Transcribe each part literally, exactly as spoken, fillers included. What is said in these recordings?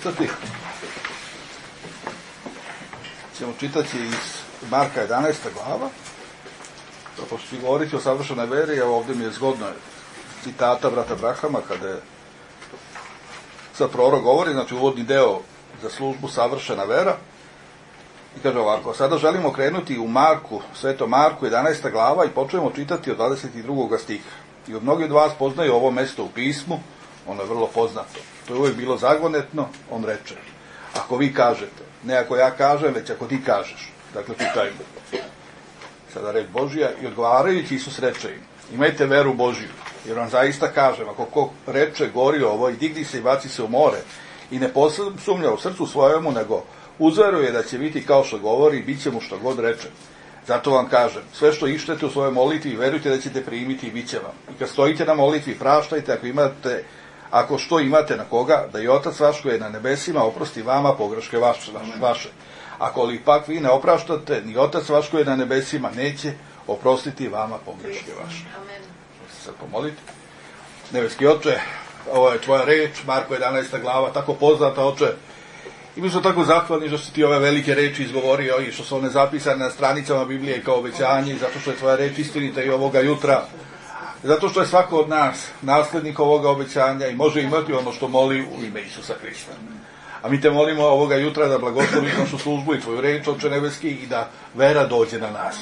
čitati. Ćemo čitati iz Marka jedanaesta glava. Pošto ću govoriti o savršenoj veri, evo ovdje mi je zgodno citata brata Brahama, kada je sad prorok govori, znači uvodni deo za službu savršena vera. I kaže ovako, sada želimo krenuti u Marku, sveto Marku, jedanaesta glava i počnemo čitati od dvadeset drugog stiha. I od mnogi od vas poznaju ovo mesto u pismu, ono je vrlo poznato. To je uvijek bilo zagonetno, on reče. Ako vi kažete, ne ako ja kažem, već ako ti kažeš. Dakle, čitajmo. Sada reč Božija i odgovarajući Isus reče im, imajte veru Božiju, jer vam zaista kažem, ako ko reče gori ovo i digni se i baci se u more i ne posumnja u srcu svojemu, nego uzveruje da će biti kao što govori i bit će mu što god reče. Zato vam kažem, sve što ištete u svojoj molitvi, verujte da ćete primiti i bit će vam. I kad stojite na molitvi, praštajte ako imate, ako što imate na koga, da i Otac vaš koji je na nebesima oprosti vama pogreške vaše. vaše. Ako li pak vi ne opraštate, ni Otac vaš koji je na nebesima neće oprostiti vama pogreške vaše. Amen. Se sad pomoliti. Nebeski Oče, ovo je tvoja reč, Marko jedanaesta glava, tako poznata, Oče. I mi smo tako zahvalni što si ti ove velike reči izgovorio i što su one zapisane na stranicama Biblije kao obećanje, zato što je tvoja reč istinita i ovoga jutra, zato što je svako od nas naslednik ovoga obećanja i može imati ono što moli u ime Isusa Hrista. A mi te molimo ovoga jutra da blagosloviš našu službu i tvoju reč, Oče nebeski, i da vera dođe na nas.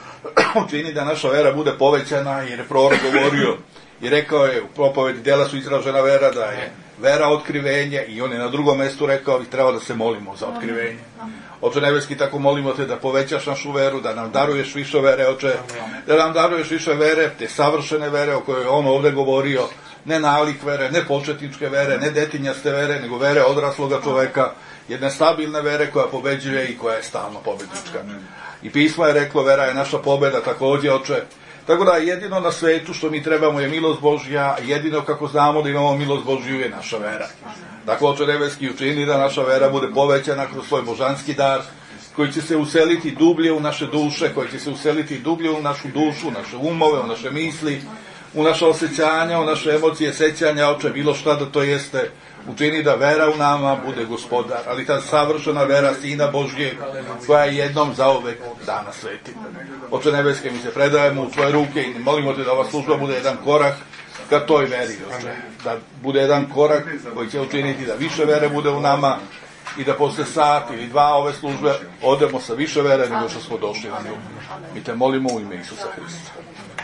Učini da naša vera bude povećana, jer je prorok govorio i rekao je u propovedi dela su izražena vera, da je vera otkrivenje, i on je na drugom mjestu rekao i treba da se molimo za otkrivenje. Oče nebeski, tako molimo te da povećaš našu veru, da nam daruješ više vere, Oče, da nam daruješ više vere, te savršene vere o kojoj on ovdje govorio, ne nalik vere, ne početničke vere, ne detinjaste vere, nego vere odrasloga čoveka, jedne stabilne vere koja pobeđuje i koja je stalno pobednička. I pismo je reklo, vera je naša pobeda također, Oče. Tako da jedino na svetu što mi trebamo je milost Božja, jedino kako znamo da imamo milost Božju je naša vera. Tako, Oče nebeski, učini da naša vera bude povećana kroz svoj božanski dar, koji će se useliti dublje u naše duše, koji će se useliti dublje u našu dušu, u naše umove, u naše misli, u naše osjećanja, u naše emocije, sećanja, Oče, bilo šta da to jeste. Učini da vera u nama bude gospodar, ali ta savršena vera Sina Božje, koja je jednom zauvek dana sveti. Oče nebeske, mi se predajemo u tvoje ruke i molimo te da ova služba bude jedan korak ka toj veri, Oče. Da bude jedan korak koji će učiniti da više vere bude u nama i da posle sat ili dva ove službe odemo sa više vere nego što smo došli na nju. Mi te molimo u ime Isusa Hrista.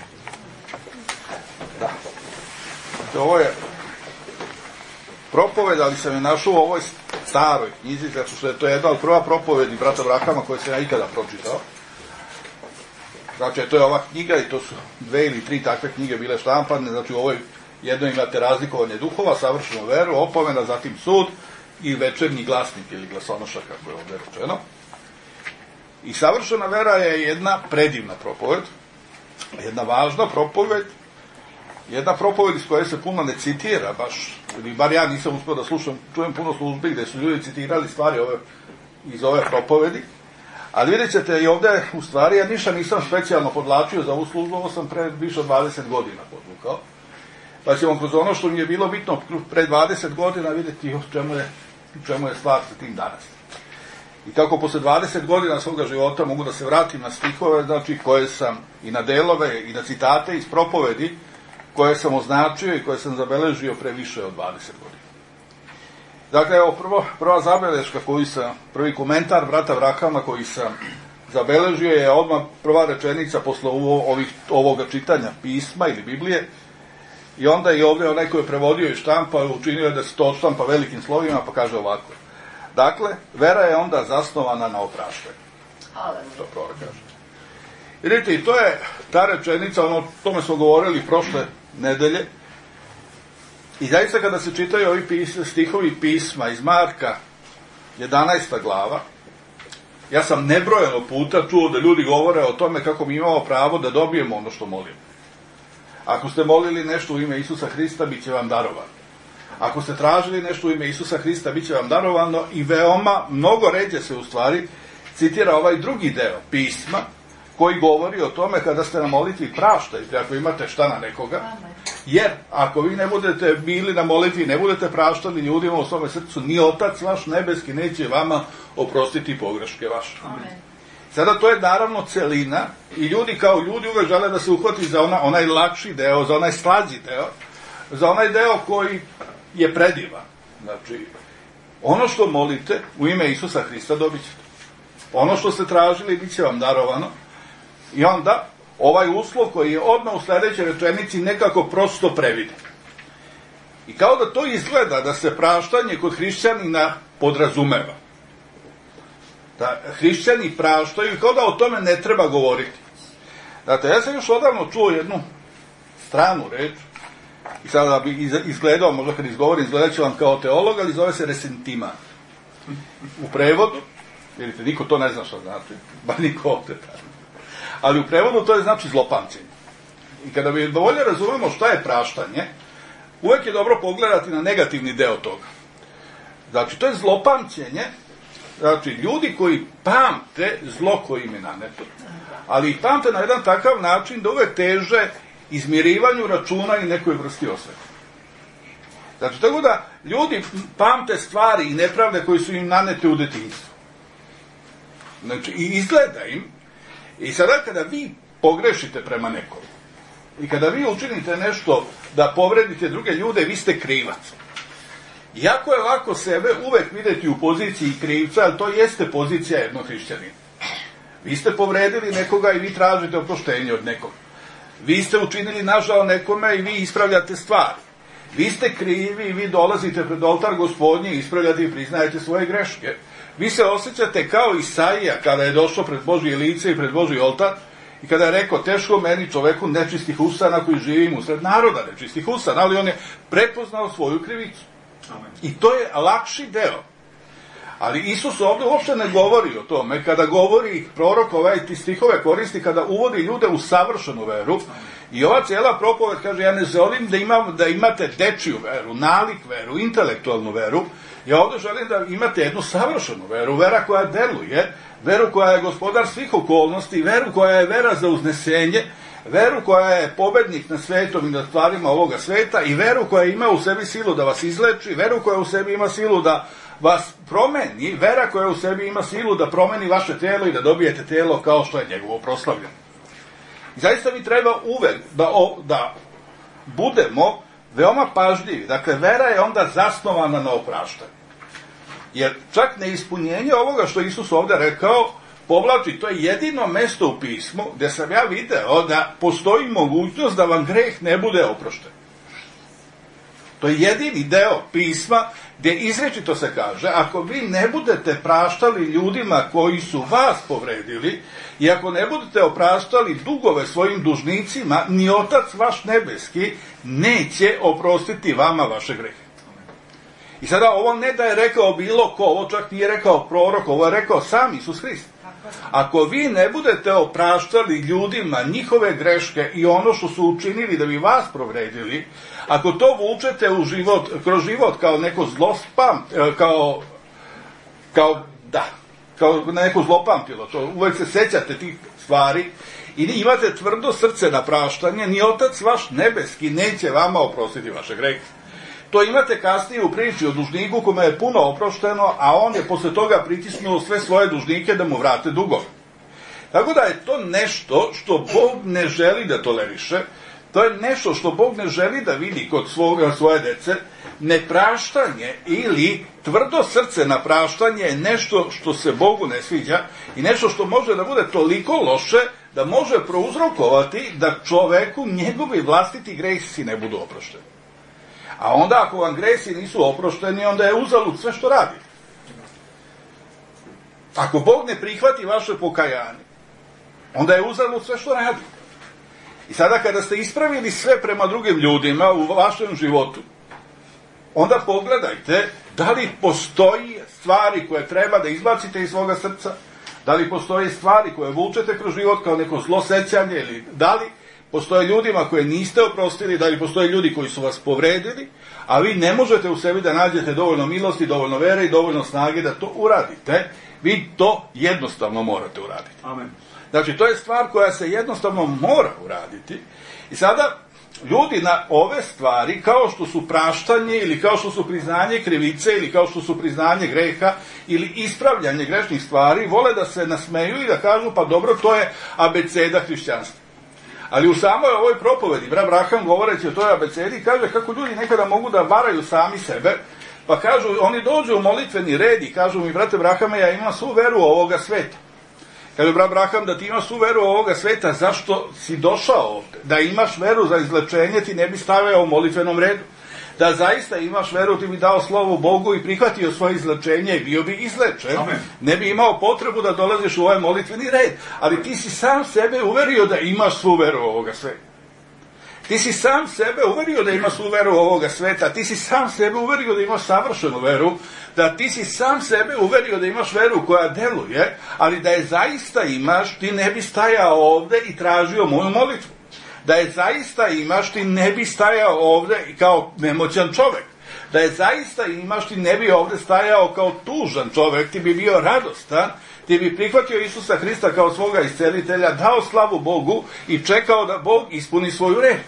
Da. Ovo je propoved, ali sam je našao u ovoj staroj knjizi, zato što je to jedna od prva propovedi brata Brahama koje sam ja ikada pročitao. Znači, to je ova knjiga i to su dve ili tri takve knjige bile štampane, znači u ovoj jednoj imate razlikovanje duhova, savršenu veru, opomena, zatim sud i večernji glasnik ili glasonoša, kako je ovdje rečeno. I savršena vera je jedna predivna propoved, jedna važna propoved, jedna propoved iz koje se puno ne citira, baš, ili bar ja nisam uspio da slušam, čujem puno službi gde su ljudi citirali stvari ove, iz ove propovedi, ali vidjet ćete i ovdje, u stvari, ja ništa nisam specijalno podlačio za ovu službu, ovo sam pre više od dvadeset godina podvukao, pa ćemo kroz ono što mi je bilo bitno pre dvadeset godina vidjeti o čemu je, čemu je stvar sa tim danas. I kako posle dvadeset godina svoga života mogu da se vratim na stihove, znači koje sam, i na delove, i na citate iz propovedi, koje sam označio i koje sam zabeležio pre više od dvadeset godina. Dakle, evo, prvo, prva zabeleška koju sam, prvi komentar brata Brahama koji sam zabeležio je odmah prva rečenica posle ovo, ovih, ovoga čitanja pisma ili Biblije, i onda i ovdje onaj koji je prevodio i štampa učinio da se to štampa velikim slovima, pa kaže ovako. Dakle, vera je onda zasnovana na opraštanju. To prvo kaže. Vidite, i to je ta rečenica, ono, o tome smo govorili prošle nedelje, i zaista kada se čitaju ovi pis, stihovi pisma iz Marka jedanaesta glava, ja sam nebrojeno puta čuo da ljudi govore o tome kako mi imamo pravo da dobijemo ono što molimo. Ako ste molili nešto u ime Isusa Hrista, bit će vam darovano. Ako ste tražili nešto u ime Isusa Hrista, bit će vam darovano, i veoma, mnogo ređe se u stvari citira ovaj drugi deo pisma, koji govori o tome kada ste na molitvi praštajte, ako imate šta na nekoga, Jer ako vi ne budete bili na molitvi, ne budete praštali ljudima u svome srcu, ni Otac vaš nebeski neće vama oprostiti pogreške vaše. Amen. Sada to je naravno celina i ljudi kao ljudi uvek žele da se uhvati za ona, onaj lakši deo, za onaj slađi deo, za onaj deo koji je predivan. Znači, ono što molite u ime Isusa Hrista dobit ćete. Ono što ste tražili bit će vam darovano. I onda ovaj uslov koji je odmah u sledećoj rečenici nekako prosto previde. I kao da to izgleda da se praštanje kod hrišćanina podrazumeva. Da hrišćani praštaju i kao da o tome ne treba govoriti. Znate, ja sam još odavno čuo jednu stranu reč i sada bi izgledao, možda kad izgovorim, izgledat će vam kao teolog, ali zove se resentiman. U prevodu, vidite, niko to ne zna što znači, ba niko ovde tako. Ali u prevodu to je znači zlopamćenje. I kada bi dovoljno razumemo šta je praštanje, uvek je dobro pogledati na negativni deo toga. Znači, to je zlopamćenje, znači, ljudi koji pamte zlo koje im je naneto, ali ih pamte na jedan takav način da uvek teže izmirivanju računa i nekoj vrsti osvete. Znači, tako da ljudi pamte stvari i nepravde koje su im nanete u detinjstvu. Znači, i izgleda im, i sada kada vi pogrešite prema nekom, i kada vi učinite nešto da povredite druge ljude, vi ste krivac. Jako je lako sebe uvek videti u poziciji krivca, ali to jeste pozicija jednog hrišćanina. Vi ste povredili nekoga i vi tražite oproštenje od nekoga. Vi ste učinili nažal nekome i vi ispravljate stvari. Vi ste krivi i vi dolazite pred oltar Gospodnji i ispravljate i priznajete svoje greške. Vi se osjećate kao Isaija kada je došao pred Božje lice i pred Božji oltar i kada je rekao, teško meni čoveku nečistih usana koji živim usred naroda nečistih usana, ali on je prepoznao svoju krivicu. Amen. I to je lakši deo. Ali Isus ovde uopšte ne govori o tome. Kada govori prorok, ovaj ti stihove koristi kada uvodi ljude u savršenu veru. I ova cijela propoved kaže, ja ne želim da, imam, da imate dečiju veru, nalik veru, intelektualnu veru. Ja ovde želim da imate jednu savršenu veru, vera koja deluje, veru koja je gospodar svih okolnosti, veru koja je vera za uznesenje, veru koja je pobednik na svetom i na stvarima ovoga sveta i veru koja ima u sebi silu da vas izleči, veru koja u sebi ima silu da vas promeni, vera koja u sebi ima silu da promeni vaše telo i da dobijete telo kao što je njegovo proslavljeno. I zaista mi treba uvek da, o, da budemo veoma pažljivi. Dakle, vera je onda zasnovana na opraštanju. Jer čak neispunjenje ovoga što Isus ovde rekao, povlači, to je jedino mesto u pismu gde sam ja video da postoji mogućnost da vam greh ne bude oprošten. To je jedini deo pisma gde izrečito se kaže, ako vi ne budete praštali ljudima koji su vas povredili i ako ne budete opraštali dugove svojim dužnicima, ni Otac vaš nebeski neće oprostiti vama vaše grehe. I sada ovo ne da je rekao bilo ko, ovo čak nije rekao prorok, ovo je rekao sam Isus Hrist. Ako vi ne budete opraštali ljudima njihove greške i ono što su učinili da bi vas povredili, ako to vučete u život, kroz život kao neko zlospam, kao, kao, da, kao neko zlopamtilo, to uvek se sećate tih stvari i imate tvrdo srce na praštanje, ni Otac vaš nebeski neće vama oprostiti vaše grehe. To imate kasnije u priči o dužniku kome je puno oprošteno, a on je posle toga pritisnuo sve svoje dužnike da mu vrate dugove. Tako da je to nešto što Bog ne želi da toleriše, to je nešto što Bog ne želi da vidi kod svoga, svoje dece. Nepraštanje ili tvrdo srce na praštanje je nešto što se Bogu ne sviđa i nešto što može da bude toliko loše da može prouzrokovati da čoveku njegovi vlastiti gresi ne budu oprošteni. A onda ako vam gresi nisu oprošteni, onda je uzalud sve što radite. Ako Bog ne prihvati vaše pokajanje, onda je uzalud sve što radite. I sada kada ste ispravili sve prema drugim ljudima u vašem životu, onda pogledajte da li postoji stvari koje treba da izbacite iz svoga srca, da li postoji stvari koje vučete kroz život kao neko zlosećanje, ili da li postoje ljudima koje niste oprostili, da li postoje ljudi koji su vas povredili, a vi ne možete u sebi da nađete dovoljno milosti, dovoljno vere i dovoljno snage da to uradite, vi to jednostavno morate uraditi. Amen. Znači, to je stvar koja se jednostavno mora uraditi. I sada, ljudi na ove stvari, kao što su praštanje, ili kao što su priznanje krivice, ili kao što su priznanje greha, ili ispravljanje grešnih stvari, vole da se nasmeju i da kažu, pa dobro, to je abeceda hrišćanstva. Ali u samoj ovoj propovedi, brat Braham govoreći o toj abecedi, kaže kako ljudi nekada mogu da varaju sami sebe, pa kažu, oni dođu u molitveni red i kažu mi, brate Brahame, ja imam svu veru ovoga sveta. Kaže brat Braham, da ti imaš svu veru ovoga sveta, zašto si došao ovde? Da imaš veru za izlečenje, ti ne bi stavio u molitvenom redu. Da zaista imaš veru, ti bi dao slovo Bogu i prihvatio svoje izlečenje i bio bi izlečen. Amen. Ne bi imao potrebu da dolaziš u ovaj molitveni red. Ali ti si sam sebe uverio da imaš svu veru ovoga sveta. Ti si sam sebe uverio da imaš svu veru ovoga sveta. Ti si sam sebe uverio da imaš savršenu veru. Da ti si sam sebe uverio da imaš veru koja deluje, ali da je zaista imaš, ti ne bi stajao ovde i tražio moju molitvu. Da je zaista imaš, ti ne bi stajao ovde kao nemoćan čovek. Da je zaista imaš, ti ne bi ovde stajao kao tužan čovek, ti bi bio radostan, ti bi prihvatio Isusa Hrista kao svoga iscelitelja, dao slavu Bogu i čekao da Bog ispuni svoju reč.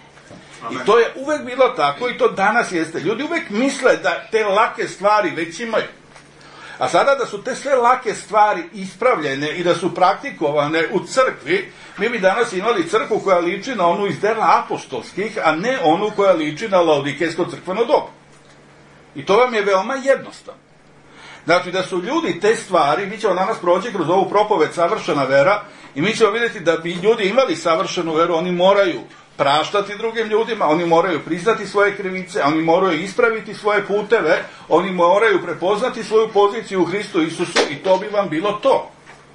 I to je uvek bilo tako i to danas jeste. Ljudi uvek misle da te lake stvari već imaju. A sada da su te sve lake stvari ispravljene i da su praktikovane u crkvi, mi bi danas imali crkvu koja liči na onu iz dela apostolskih, a ne onu koja liči na laodikejsko crkveno doba. I to vam je veoma jednostavno. Znači da su ljudi te stvari, mi ćemo danas proći kroz ovu propoved savršena vera i mi ćemo vidjeti da bi ljudi imali savršenu veru, oni moraju praštati drugim ljudima, oni moraju priznati svoje krivice, oni moraju ispraviti svoje puteve, oni moraju prepoznati svoju poziciju u Hristu Isusu i to bi vam bilo to.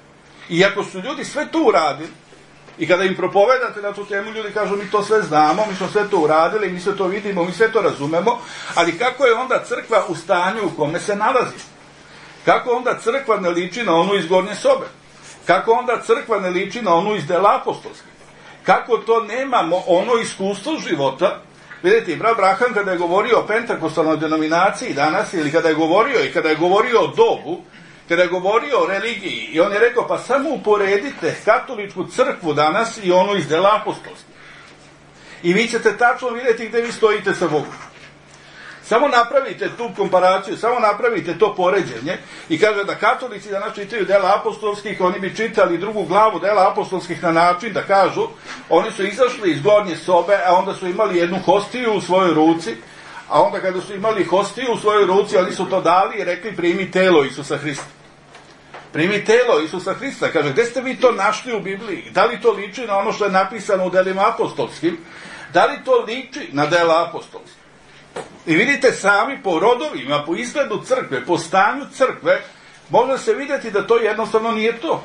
I ako su ljudi sve to uradili, i kada im propovedate na tu temu, ljudi kažu mi to sve znamo, mi smo sve to uradili, mi sve to vidimo, mi sve to razumemo, ali kako je onda crkva u stanju u kome se nalazi? Kako onda crkva ne liči na onu iz gornje sobe? Kako onda crkva ne liči na onu iz dela apostolskih? Kako to nemamo ono iskustvo života? Vidite, brat Braham kada je govorio o pentakostalnoj denominaciji danas, ili kada je govorio i kada je govorio o dobu, kada je govorio o religiji, i on je rekao, pa samo uporedite katoličku crkvu danas i onu iz dela apostolskih. I vi ćete tačno vidjeti gde vi stojite sa Bogom. Samo napravite tu komparaciju, samo napravite to poređenje i kaže da katolici danas čitaju dela apostolskih, oni bi čitali drugu glavu dela apostolskih na način da kažu, oni su izašli iz gornje sobe, a onda su imali jednu hostiju u svojoj ruci, a onda kada su imali hostiju u svojoj ruci, oni su to dali i rekli primi telo Isusa Hrista. Primi telo Isusa Hrista. Kaže, gde ste vi to našli u Bibliji? Da li to liči na ono što je napisano u delima apostolskim? Da li to liči na dela apostolskih? I vidite sami po rodovima, po izgledu crkve, po stanju crkve, može se vidjeti da to jednostavno nije to.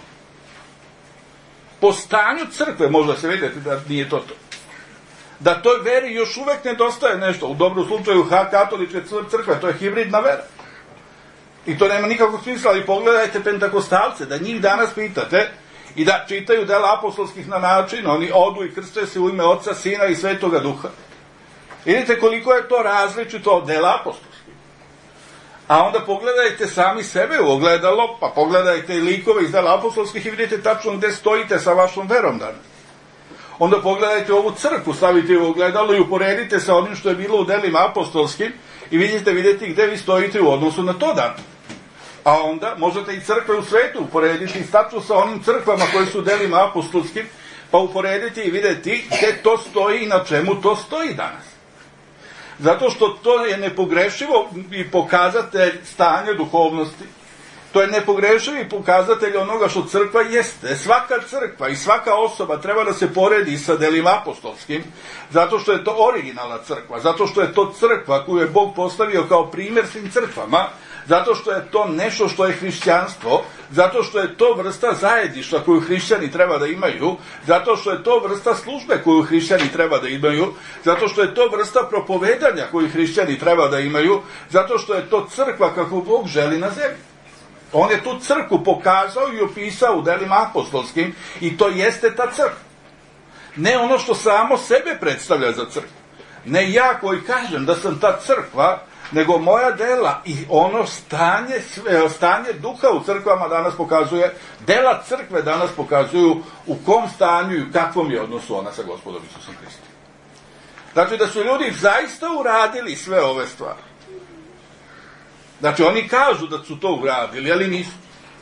Po stanju crkve može se vidjeti da nije to to. Da toj veri još uvek nedostaje nešto. U dobrom slučaju katoličke crkve, to je hibridna vera. I to nema nikakvog smisla, ali pogledajte pentakostalce, da njih danas pitate i da čitaju dela apostolskih na način, oni odu i krste se u ime Oca, Sina i Svetoga Duha. Vidite koliko je to različito od dela apostolskih. A onda pogledajte sami sebe u ogledalo, pa pogledajte i likove iz dela apostolskih i vidite tačno gde stojite sa vašom verom danas. Onda pogledajte ovu crkvu, stavite u ogledalo i uporedite sa onim što je bilo u delima apostolskim i vidite, vidite gde vi stojite u odnosu na to danas. A onda možete i crkve u svetu uporediti tačno sa onim crkvama koje su u delima apostolskim, pa uporediti i vidjeti gde to stoji i na čemu to stoji danas. Zato što to je nepogrešivo i pokazatelj stanja duhovnosti. To je nepogrešivi pokazatelj onoga što crkva jeste. Svaka crkva i svaka osoba treba da se poredi sa delima apostolskim, zato što je to originalna crkva, zato što je to crkva koju je Bog postavio kao primjer svim crkvama, zato što je to nešto što je hrišćanstvo, zato što je to vrsta zajedništva koju hrišćani treba da imaju, zato što je to vrsta službe koju hrišćani treba da imaju, zato što je to vrsta propovedanja koju hrišćani treba da imaju, zato što je to crkva kako Bog želi na zemlji. On je tu crkvu pokazao i opisao u delima apostolskim i to jeste ta crkva. Ne ono što samo sebe predstavlja za crkvu. Ne ja koji kažem da sam ta crkva, nego moja dela i ono stanje, stanje duha u crkvama danas pokazuje, dela crkve danas pokazuju u kom stanju i u kakvom je odnosu ona sa Gospodom Isusom Hristom. Znači da su ljudi zaista uradili sve ove stvari. Znači oni kažu da su to uradili, ali nisu.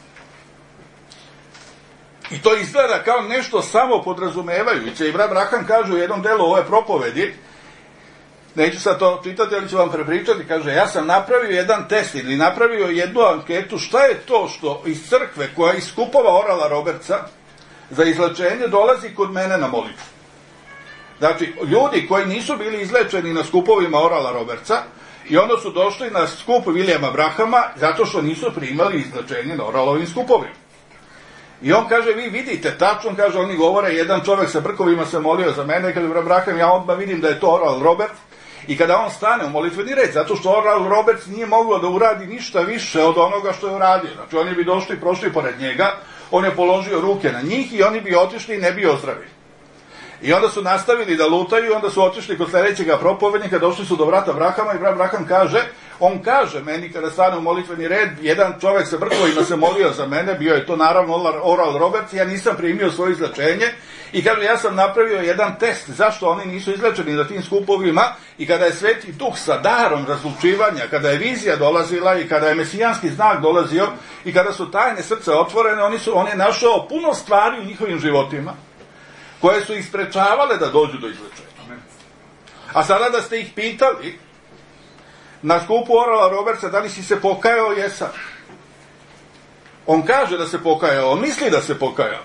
I to izgleda kao nešto samo podrazumevajuće. I brat Braham kaže u jednom delu ove propovedi, neću sad to čitati, ali ću vam prepričati, kaže, ja sam napravio jedan test ili napravio jednu anketu, šta je to što iz crkve koja iz skupova Orala Robertsa za izlečenje dolazi kod mene na molitvu. Znači, ljudi koji nisu bili izlečeni na skupovima Orala Robertsa i onda su došli na skup Vilijama Brahama zato što nisu primali izlečenje na Oralovim skupovima. I on kaže, vi vidite, tačno, kaže, oni govore, jedan čovjek sa brkovima se molio za mene, kaže, brat Braham, ja odmah vidim da je to Oral Robert. I kada on stane u molitveni red, zato što Oral Roberts nije mogao da uradi ništa više od onoga što je uradio. Znači, oni bi došli i prošli pored njega, on je položio ruke na njih i oni bi otišli i ne bi ozdravili. I onda su nastavili da lutaju i onda su otišli kod sljedećega propovednika, došli su do brata Brahama i brat Braham kaže, on kaže meni kada stane u molitveni red, jedan čovjek sa brkovima se molio za mene, bio je to naravno Oral Roberts, ja nisam primio svoje izlečenje i kaže, ja sam napravio jedan test zašto oni nisu izlečeni na tim skupovima i kada je Sveti Duh sa darom razlučivanja, kada je vizija dolazila i kada je mesijanski znak dolazio i kada su tajne srca otvorene, oni su, on je našao puno stvari u njihovim životima koje su ih sprečavale da dođu do izlečenja. A sada da ste ih pitali na skupu Orala Robertsa da li si se pokajao, jesam. On kaže da se pokajao, on misli da se pokajao.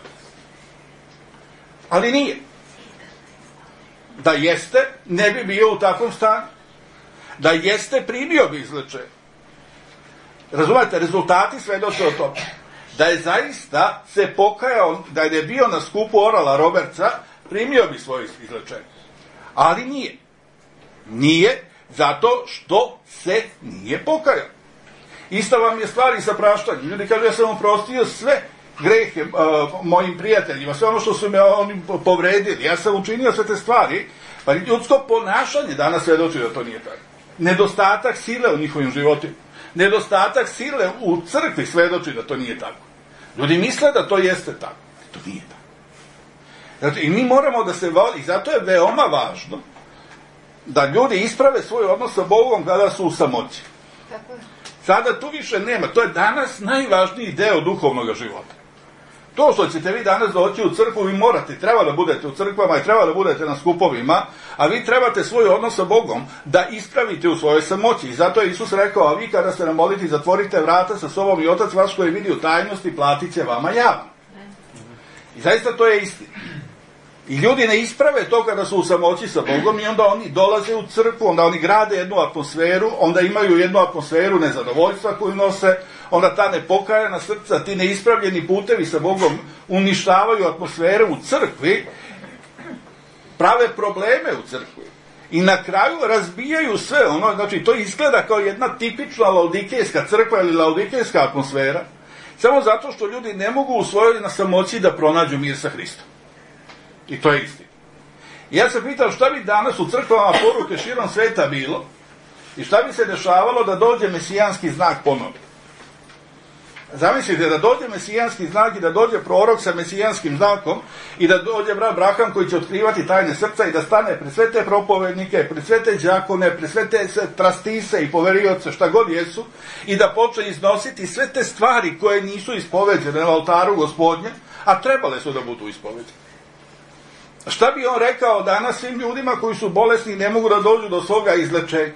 Ali nije. Da jeste, ne bi bio u takvom stanju. Da jeste, primio bi izlečenje. Razumete, rezultati svedoče o tome. Da je zaista se pokajao, da je bio na skupu Orala Robertsa, primio bi svoje izlečenje. Ali nije. Nije zato što se nije pokajao. Ista vam je stvar i sa praštanjem. Ljudi kažu, ja sam oprostio sve grehe uh, mojim prijateljima, sve ono što su me oni povredili. Ja sam učinio sve te stvari, pa ljudsko ponašanje danas svedoči da to nije tako. Nedostatak sile u njihovim životima. Nedostatak sile u crkvi svedoči da to nije tako. Ljudi misle da to jeste tako. To nije tako. Znači, i mi moramo da se voli, i zato je veoma važno da ljudi isprave svoj odnos sa Bogom kada su u samoći. Sada tu više nema. To je danas najvažniji deo duhovnog života. To što ćete vi danas doći u crkvu, vi morate, treba da budete u crkvama i treba da budete na skupovima, a vi trebate svoj odnos sa Bogom da ispravite u svojoj samoći. I zato je Isus rekao, a vi kada se namolite, zatvorite vrata sa sobom i Otac vaš koji vidi u tajnosti, platit će vama javno. I zaista to je istina. I ljudi ne isprave to kada su u samoći sa Bogom i onda oni dolaze u crkvu, onda oni grade jednu atmosferu, onda imaju jednu atmosferu nezadovoljstva koju nose, onda ta nepokajana srca, ti neispravljeni putevi sa Bogom uništavaju atmosferu u crkvi, prave probleme u crkvi i na kraju razbijaju sve ono, znači to izgleda kao jedna tipična laodikejska crkva ili laodikejska atmosfera, samo zato što ljudi ne mogu u svojoj na samoći da pronađu mir sa Hristom. I to je istina. I ja sam pitao šta bi danas u crkvama poruke širom sveta bilo i šta bi se dešavalo da dođe mesijanski znak ponovno. Zamislite da dođe mesijanski znak i da dođe prorok sa mesijanskim znakom i da dođe brat Braham koji će otkrivati tajne srca i da stane pred sve te propovednike, pred sve te đakone, pred sve te trastise i poverioce, šta god jesu, i da počne iznositi sve te stvari koje nisu ispoveđene na oltaru Gospodnje, a trebale su da budu ispoveđene. Šta bi on rekao danas svim ljudima koji su bolesni i ne mogu da dođu do svoga izlečenja?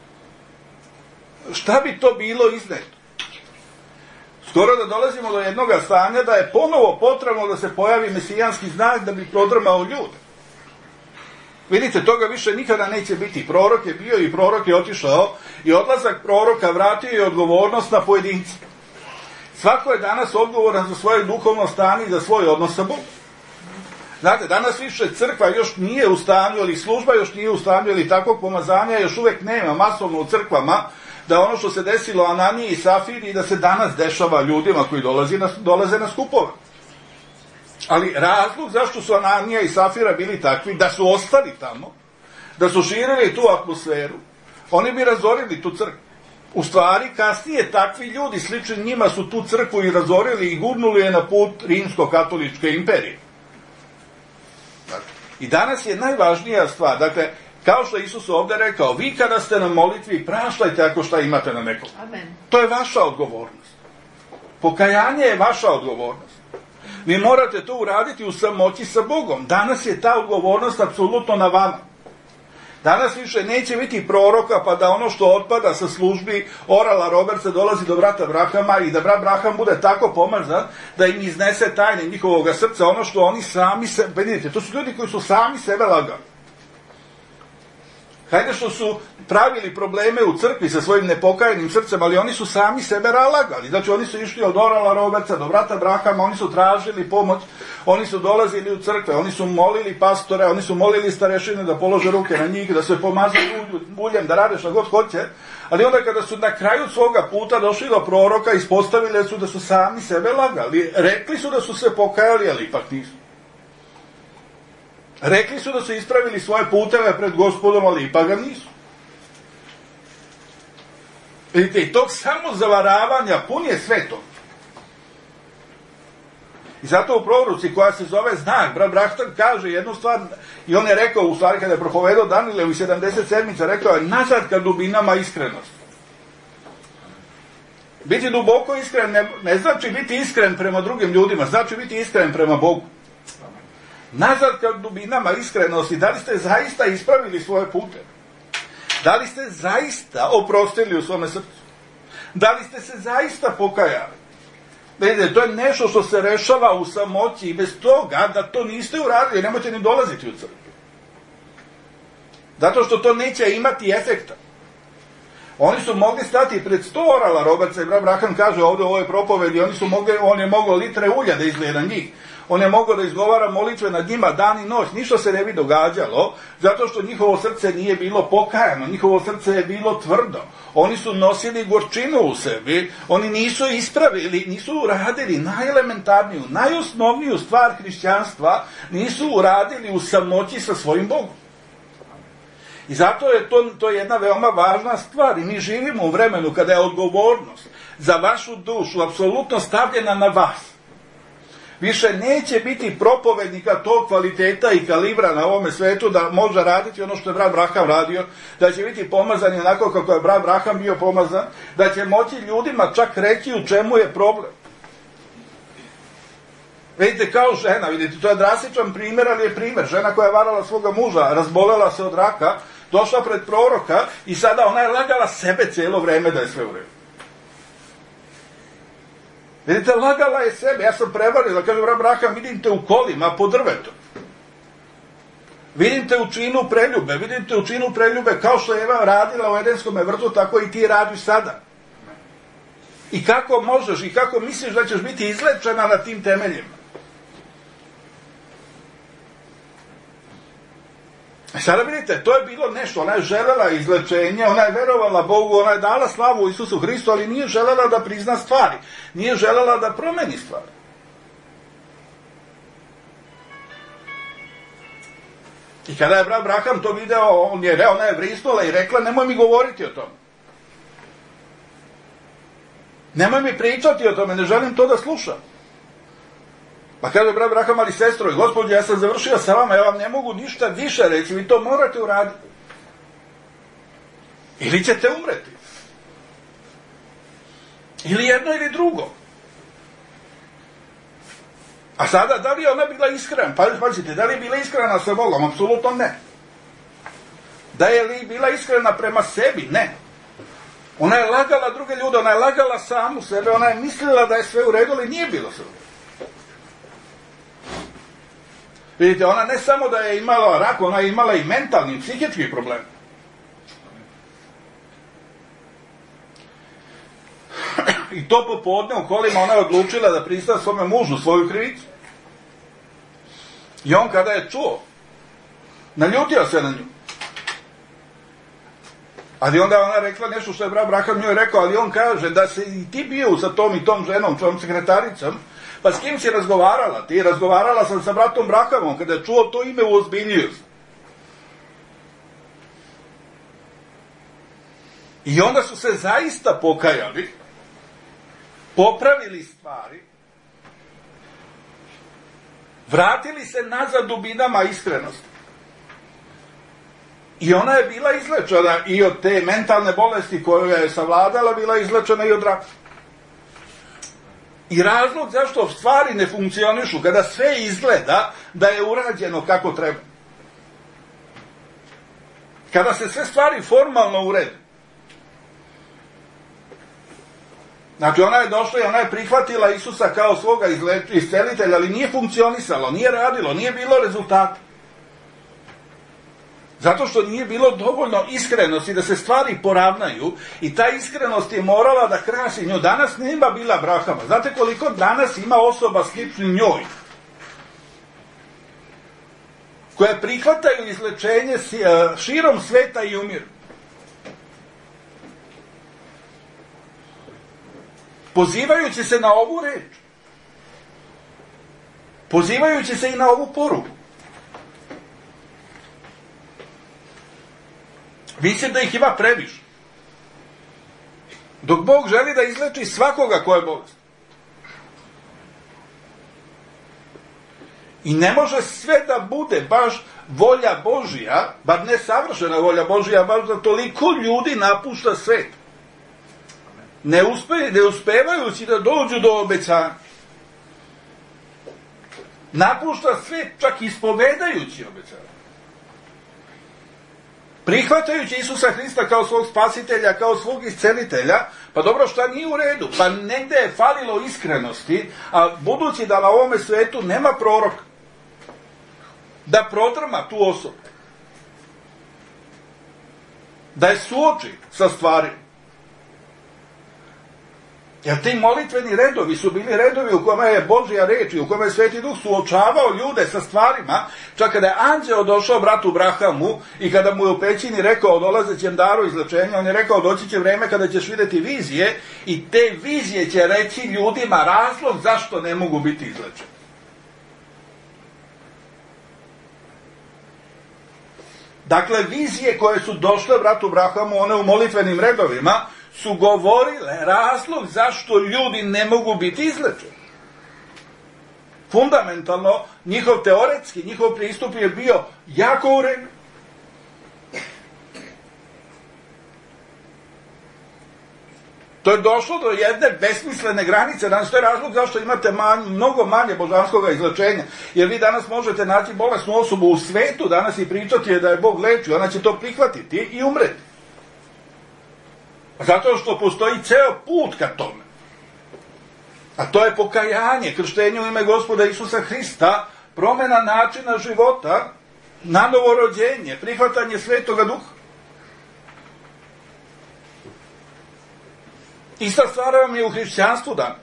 Šta bi to bilo izneto? Skoro da dolazimo do jednog stanja da je ponovo potrebno da se pojavi mesijanski znak da bi prodrmao ljude. Vidite, toga više nikada neće biti. Prorok je bio i prorok je otišao i odlazak proroka vratio je odgovornost na pojedince. Svako je danas odgovoran za svoje duhovno stanje i za svoj odnos sa Bogom. Znate, danas više crkva još nije u stanju, ili služba još nije u stanju, ili takvog pomazanja još uvek nema masovno u crkvama, da ono što se desilo Ananiji i Safiri, da se danas dešava ljudima koji dolazi na, dolaze na skupove. Ali razlog zašto su Ananija i Safira bili takvi, da su ostali tamo, da su širili tu atmosferu, oni bi razorili tu crkvu. U stvari, kasnije takvi ljudi, slični njima, su tu crkvu i razorili i gurnuli je na put rimsko-katoličke imperije. I danas je najvažnija stvar, dakle, Kao što je Isus ovdje rekao, vi kada ste na molitvi, praštajte ako šta imate na nekom. Amen. To je vaša odgovornost. Pokajanje je vaša odgovornost. Vi morate to uraditi u samoći sa Bogom. Danas je ta odgovornost apsolutno na vama. Danas više neće biti proroka pa da ono što otpada sa službi Orala Robertsa dolazi do brata Brahama i da brat Braham bude tako pomazan da im iznese tajne njihovog srca, ono što oni sami se... Vidite, to su ljudi koji su sami sebe lagali. Hajde što su pravili probleme u crkvi sa svojim nepokajanim srcem, ali oni su sami sebe lagali. Znači oni su išli od Orala Robertsa do brata Brahama, oni su tražili pomoć, oni su dolazili u crkve, oni su molili pastore, oni su molili starešine da polože ruke na njih, da se pomaze uljem, da rade što god hoće, ali onda kada su na kraju svoga puta došli do proroka, ispostavili su da su sami sebe lagali. Rekli su da su se pokajali, ali ipak nisu. Rekli su da su ispravili svoje puteve pred Gospodom, ali ipak ga nisu. Vidite, i tog samozavaravanja pun je svetom. I zato u proroci koja se zove Znak, brat Braham kaže jednu stvar, i on je rekao, u stvari kada je propovedao Danilevu sedamdeset sedmica, rekao je, nazad ka dubinama iskrenosti. Biti duboko iskren ne, ne znači biti iskren prema drugim ljudima, znači biti iskren prema Bogu. Nazad ka dubinama iskrenosti, da li ste zaista ispravili svoje pute? Da li ste zaista oprostili u svome srcu? Da li ste se zaista pokajali? Vidite, to je nešto što se rešava u samoći i bez toga da to niste uradili, nemojte ni dolaziti u crkvu. Zato što to neće imati efekta. Oni su mogli stati pred sto Orala Robertsa i brat Braham kaže ovdje u ovoj propovedi, oni su mogli, on je mogao litre ulja da izlije na njih. On je mogao da izgovara molitve nad njima dan i noć. Ništa se ne bi događalo, zato što njihovo srce nije bilo pokajano, njihovo srce je bilo tvrdo. Oni su nosili gorčinu u sebi, oni nisu ispravili, nisu uradili najelementarniju, najosnovniju stvar hrišćanstva, nisu uradili u samoći sa svojim Bogom. I zato je to, to je jedna veoma važna stvar i mi živimo u vremenu kada je odgovornost za vašu dušu apsolutno stavljena na vas. Više neće biti propovednika tog kvaliteta i kalibra na ovome svetu da može raditi ono što je brat Braham radio, da će biti pomazan onako kako je brat Braham bio pomazan, da će moći ljudima čak reći u čemu je problem. Vidite, kao žena, vidite, to je drastičan primjer, ali je primjer. Žena koja je varala svoga muža, razbolela se od raka, došla pred proroka i sada ona je lagala sebe cijelo vreme da je sve u redu. Vidite, lagala je sebe. Ja sam prevarila, kaže brat Braham, vidim te u kolima po drvetu. Vidim te u činu preljube, vidim te u činu preljube kao što je Eva radila u Edenskom vrtu, tako i ti radiš sada. I kako možeš i kako misliš da ćeš biti izlečena na tim temeljima? Sada vidite, to je bilo nešto, ona je želela izlečenje, ona je verovala Bogu, ona je dala slavu Isusu Hristu, ali nije želela da prizna stvari, nije želela da promeni stvari. I kada je brat Braham to video, on je, ona je vrisnula i rekla, nemoj mi govoriti o tome. Nemoj mi pričati o tome, ne želim to da slušam. Pa kaže brat Braham, ali sestro i Gospodi, ja sam završio sa vama, ja vam ne mogu ništa više reći, vi to morate uraditi. Ili ćete umreti. Ili jedno ili drugo. A sada, da li je ona bila iskrena? Pa pazite, da li je bila iskrena sa Bogom? Apsolutno ne. Da je li bila iskrena prema sebi? Ne. Ona je lagala druge ljude, ona je lagala samu sebe, ona je mislila da je sve u redu, ali nije bilo sve u redu. Vidite, ona ne samo da je imala rak, ona je imala i mentalni, psihički problem. I to popodne u kolima ona je odlučila da prizna svome mužu svoju krivicu. I on kada je čuo, naljutio se na nju. Ali onda ona rekla nešto što je brat Braham njoj rekao, ali on kaže da se i ti bio sa tom i tom ženom, tvojom sekretaricom, pa s kim si razgovarala? Ti razgovarala sam sa bratom Brahamom, kada je čuo to ime uozbiljio se. I onda su se zaista pokajali, popravili stvari, vratili se nazad dubinama iskrenosti. I ona je bila izlečena i od te mentalne bolesti koju je savladala, bila izlečena i od raka. I razlog zašto stvari ne funkcionišu, kada sve izgleda da je urađeno kako treba. Kada se sve stvari formalno urede. Znači, ona je došla i ona je prihvatila Isusa kao svoga iscelitelja, ali nije funkcionisalo, nije radilo, nije bilo rezultata. Zato što nije bilo dovoljno iskrenosti da se stvari poravnaju i ta iskrenost je morala da krasi nju. Danas nema bila Abrahama. Znate koliko danas ima osoba slični njoj? Koje prihvataju izlečenje širom sveta i umiru. Pozivajući se na ovu reč. Pozivajući se i na ovu poruku. Mislim da ih ima previše. Dok Bog želi da izleči svakoga ko je bolestan. I ne može sve da bude baš volja Božija, bar ne savršena volja Božija, baš da toliko ljudi napušta svet. Ne, uspe, ne uspevajući da dođu do obećanja. Napušta svet čak ispovedajući obećanje. Prihvatajući Isusa Hrista kao svog spasitelja, kao svog iscelitelja, pa dobro, šta nije u redu? Pa negde je falilo iskrenosti, a budući da na ovome svetu nema proroka da protrma tu osobu, da je suoči sa stvarima. Jer ti molitveni redovi su bili redovi u kome je Božja reč i u kome je Sveti Duh suočavao ljude sa stvarima, čak kada je anđeo došao bratu Brahamu i kada mu je u pećini rekao o dolazećem daru izlečenja, on je rekao doći će vreme kada ćeš vidjeti vizije i te vizije će reći ljudima razlog zašto ne mogu biti izlečeni. Dakle, vizije koje su došle bratu Brahamu, one u molitvenim redovima, su govorile razlog zašto ljudi ne mogu biti izlečeni. Fundamentalno, njihov teoretski, njihov pristup je bio jako uređen. To je došlo do jedne besmislene granice. Danas to je razlog zašto imate manj, mnogo manje božanskog izlečenja. Jer vi danas možete naći bolesnu osobu u svetu danas i pričati je da je Bog leči. Ona će to prihvatiti i umreti. Zato što postoji ceo put ka tome. A to je pokajanje, krštenje u ime Gospoda Isusa Hrista, promjena načina života, nanovo rođenje, prihvatanje Svetoga Duha. Ista stvar vam je u hrišćanstvu danas.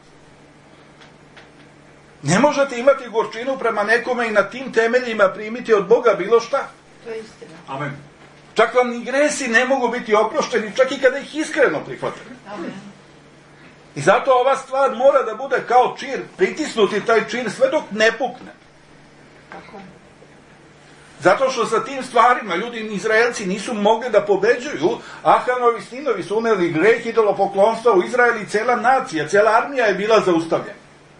Ne možete imati gorčinu prema nekome i na tim temeljima primiti od Boga bilo šta. To je istina. Amen. Čak vam ni gresi ne mogu biti oprošteni, čak i kada ih iskreno prihvatite. Amen. I zato ova stvar mora da bude kao čir, pritisnuti taj čir sve dok ne pukne. Tako. Zato što sa tim stvarima ljudi Izraelci nisu mogli da pobeđuju, Ahanovi sinovi su uneli greh idolopoklonstva u Izrael i cela nacija, cela armija je bila zaustavljena.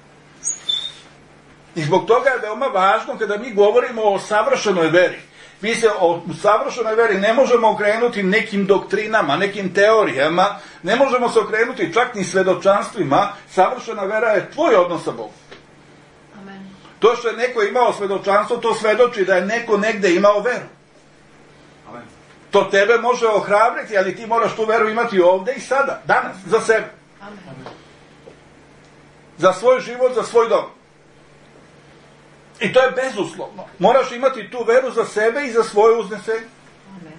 I zbog toga je veoma važno kada mi govorimo o savršenoj veri. Mi se o savršenoj veri ne možemo okrenuti nekim doktrinama, nekim teorijama, ne možemo se okrenuti čak ni svedočanstvima. Savršena vera je tvoj odnos sa Bogom. Amen. To što je neko imao svedočanstvo, to svedoči da je neko negde imao veru. Amen. To tebe može ohrabriti, ali ti moraš tu veru imati ovde i sada, danas, za sebe. Amen. Za svoj život, za svoj dom. I to je bezuslovno. Moraš imati tu veru za sebe i za svoje uznesenje. Amen.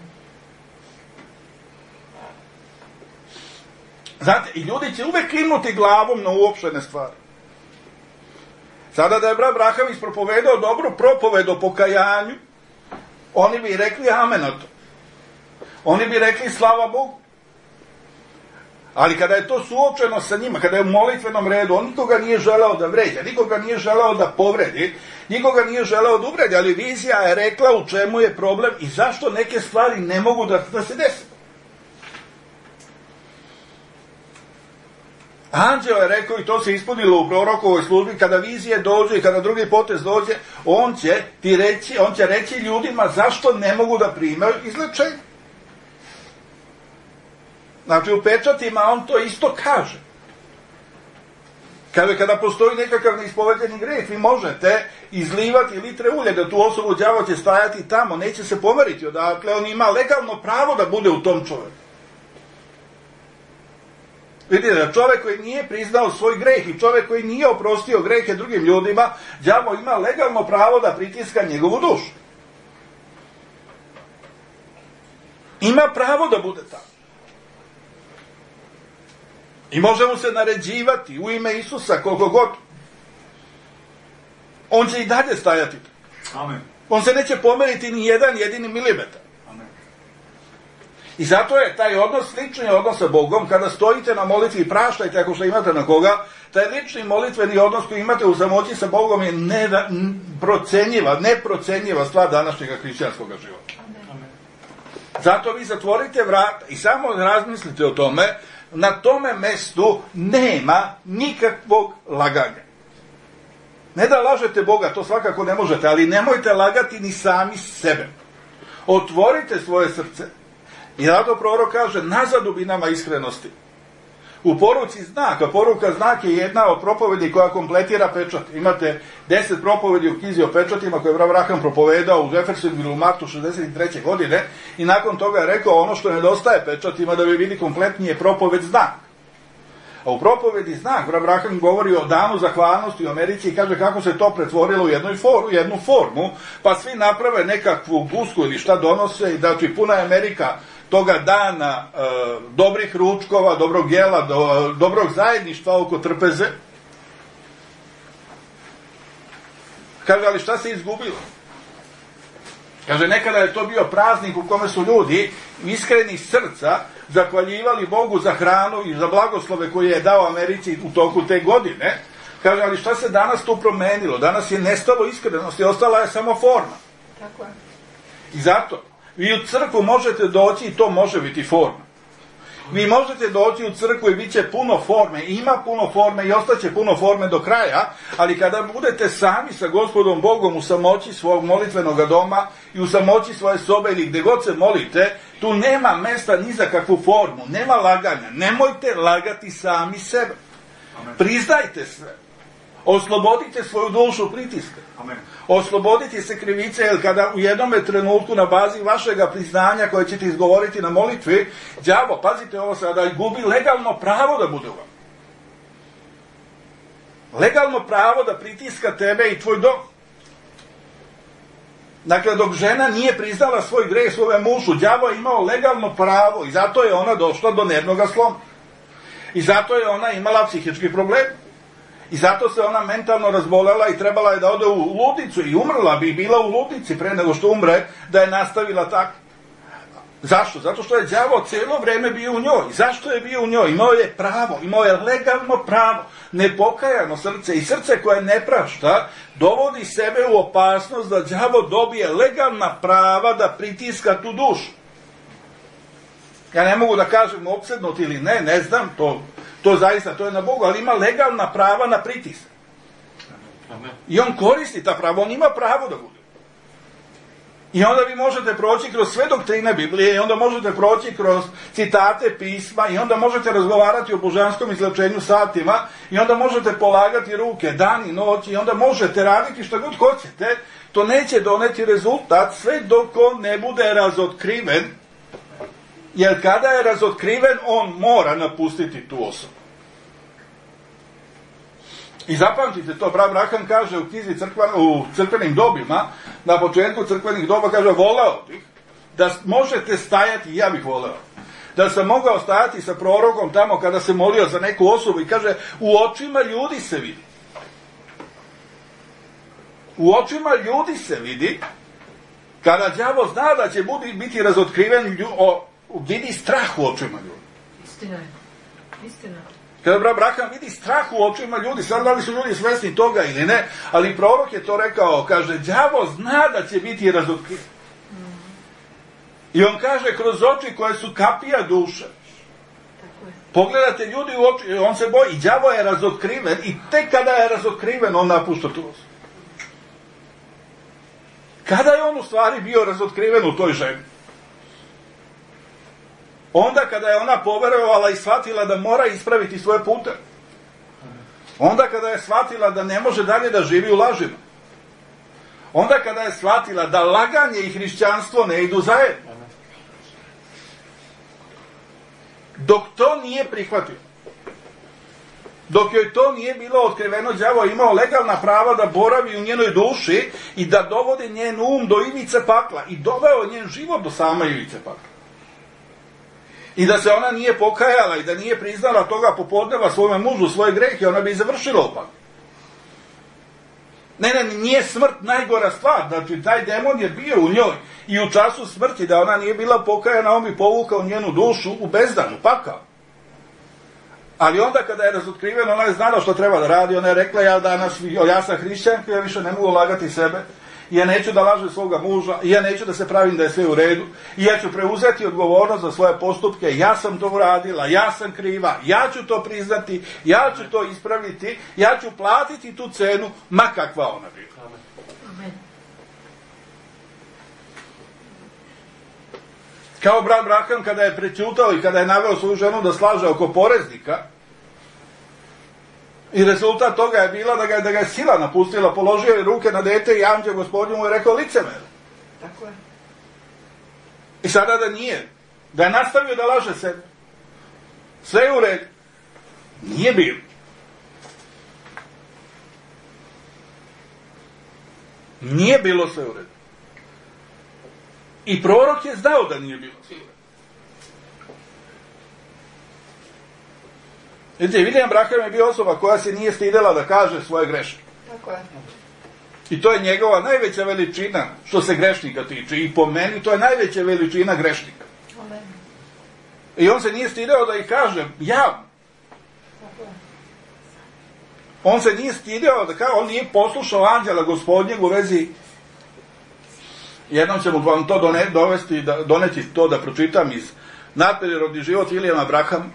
Znate, i ljudi će uvek klimnuti glavom na uopštene stvari. Sada da je brat Braham ispropovedao dobru propoved o pokajanju, oni bi rekli amen na to. Oni bi rekli slava Bogu. Ali kada je to suočeno sa njima, kada je u molitvenom redu, on nikoga nije želeo da vređa, nikoga nije želeo da povredi, nikoga nije želeo da uvredi, ali vizija je rekla u čemu je problem i zašto neke stvari ne mogu da, da se desi. Anđeo je rekao, i to se ispunilo u prorokovoj službi, kada vizije dođu i kada drugi potez dođe, on će ti reći, on će reći ljudima zašto ne mogu da primaju izlečenje. Znači u pečatima on to isto kaže. Kaže, kada postoji nekakav neispovedeni greh, vi možete izlivati litre ulje, da tu osobu đavo će stajati tamo, neće se pomeriti odakle, on ima legalno pravo da bude u tom čoveku. Vidite, da čovek koji nije priznao svoj greh i čovek koji nije oprostio grehe drugim ljudima, đavo ima legalno pravo da pritiska njegovu dušu. Ima pravo da bude tamo. I može mu se naređivati u ime Isusa koliko god. On će i dalje stajati. Amen. On se neće pomeriti ni jedan jedini milimetar. Amen. I zato je taj odnos, lični odnos sa Bogom, kada stojite na molitvi i praštajte ako što imate na koga, taj lični molitveni odnos koji imate u samoći sa Bogom je neprocenjiva, neprocenjiva stvar današnjeg hrišćanskog života. Amen. Zato vi zatvorite vrata i samo razmislite o tome. Na tome mestu nema nikakvog laganja. Ne da lažete Boga, to svakako ne možete, ali nemojte lagati ni sami sebe. Otvorite svoje srce. I zato prorok kaže, na zadubinama iskrenosti. U poruci znak, a poruka znak je jedna od propovedi koja kompletira pečat. Imate deset propovedi u knjizi o pečatima koje je Abraham propovedao u Jeffersonville u martu šezdeset treće godine i nakon toga je rekao ono što nedostaje pečatima da bi bili kompletnije propoved znak. A u propovedi znak Abraham govori o danu zahvalnosti u Americi i kaže kako se to pretvorilo u jednoj for, jednu formu, pa svi naprave nekakvu gusku ili šta donose i znači puna Amerika toga dana e, dobrih ručkova, dobrog jela, do, dobrog zajedništva oko trpeze. Kaže, ali šta se izgubilo? Kaže, nekada je to bio praznik u kome su ljudi iskreni srca zahvaljivali Bogu za hranu i za blagoslove koje je dao Americi u toku te godine. Kaže, ali šta se danas tu promenilo? Danas je nestalo iskrenosti, ostala je samo forma. Tako je. I zato vi u crkvu možete doći i to može biti forma. Vi možete doći u crkvu i bit će puno forme, ima puno forme i ostaće puno forme do kraja, ali kada budete sami sa Gospodom Bogom u samoći svog molitvenog doma i u samoći svoje sobe ili gde god se molite, tu nema mesta ni za kakvu formu, nema laganja. Nemojte lagati sami sebe. Amen. Priznajte sve. Oslobodite svoju dušu pritiska. Amen. Oslobodite se krivice, jer kada u jednom trenutku na bazi vašega priznanja koje ćete izgovoriti na molitvi, đavo, pazite ovo sada, gubi legalno pravo da bude u vam. Legalno pravo da pritiska tebe i tvoj dom. Dakle, dok žena nije priznala svoj greh svome mužu, đavo je imao legalno pravo i zato je ona došla do nervnog sloma. I zato je ona imala psihički problem. I zato se ona mentalno razbolela i trebala je da ode u ludnicu i umrla bi bila u ludnici pre nego što umre, da je nastavila tako. Zašto? Zato što je đavo cijelo vreme bio u njoj. Zašto je bio u njoj? Imao je pravo, imao je legalno pravo, nepokajano srce i srce koje ne prašta, dovodi sebe u opasnost da đavo dobije legalna prava da pritiska tu dušu. Ja ne mogu da kažem opsednut ili ne, ne znam, to, to zaista, to je na Bogu, ali ima legalna prava na pritisak. I on koristi ta prava, on ima pravo da bude. I onda vi možete proći kroz sve doktrine Biblije, i onda možete proći kroz citate pisma, i onda možete razgovarati o božanskom izlečenju satima, i onda možete polagati ruke dan i noć, i onda možete raditi što god hoćete, to neće doneti rezultat sve dok on ne bude razotkriven, jer kada je razotkriven, on mora napustiti tu osobu. I zapamtite to, brat Abraham kaže u knjizi crkva, u crkvenim dobima, na početku crkvenih doba kaže, voleo bih da možete stajati, ja bih voleo, da sam mogao stajati sa prorokom tamo kada se molio za neku osobu i kaže, u očima ljudi se vidi. U očima ljudi se vidi, kada đavo zna da će biti razotkriven, o, vidi strah u očima ljudi. Istina je. Istina. Kada brat Abraham vidi strah u očima ljudi, sad da li su ljudi svesni toga ili ne, ali prorok je to rekao, kaže, đavo zna da će biti razotkriven. Mm. I on kaže, kroz oči koje su kapija duše. Tako je. Pogledate ljudi u oči, on se boji, đavo je razotkriven i tek kada je razotkriven, on napušta tu osobu. Kada je on u stvari bio razotkriven u toj ženi? Onda kada je ona poverovala i shvatila da mora ispraviti svoje pute. Onda kada je shvatila da ne može dalje da živi u lažima. Onda kada je shvatila da laganje i hrišćanstvo ne idu zajedno. Dok to nije prihvatio, dok joj to nije bilo otkriveno, đavo je imao legalna prava da boravi u njenoj duši i da dovodi njen um do ivice pakla i doveo njen život do same ivice pakla. I da se ona nije pokajala i da nije priznala toga popodneva svome mužu, svoje grehe, ona bi i završila u paklu. Ne, ne, nije smrt najgora stvar, znači taj demon je bio u njoj i u času smrti, da ona nije bila pokajana, on bi povukao njenu dušu u bezdanu, pakao. Ali onda kada je razotkriven, ona je znala što treba da radi, ona je rekla, ja danas, ja sam hrišćanka, ja više ne mogu lagati sebe, ja neću da lažem svoga muža, ja neću da se pravim da je sve u redu, i ja ću preuzeti odgovornost za svoje postupke, ja sam to uradila, ja sam kriva, ja ću to priznati, ja ću to ispraviti, ja ću platiti tu cenu, ma kakva ona bila. Amen. Kao brat Braham kada je prećutao i kada je naveo svoju ženu da slaže oko poreznika, i rezultat toga je bila da ga, da ga je sila napustila, položio je ruke na dete i anđeo Gospodnju mu je rekao licemer. Tako je. I sada da nije, da je nastavio da laže sebe, sve je u redu. Nije bilo. Nije bilo sve u redu. I prorok je znao da nije bilo sve u redu. Vidite, William Branham je bio osoba koja se nije stidela da kaže svoje greške. Tako je. I to je njegova najveća veličina što se grešnika tiče. I po meni to je najveća veličina grešnika. Amen. I on se nije stideo da ih kaže javno. Tako je. On se nije stideo da kaže, on nije poslušao anđela Gospodnjeg u vezi. Jednom ćemo vam to done, dovesti, da, doneti to da pročitam iz Nadprirodni život Williama Branhama.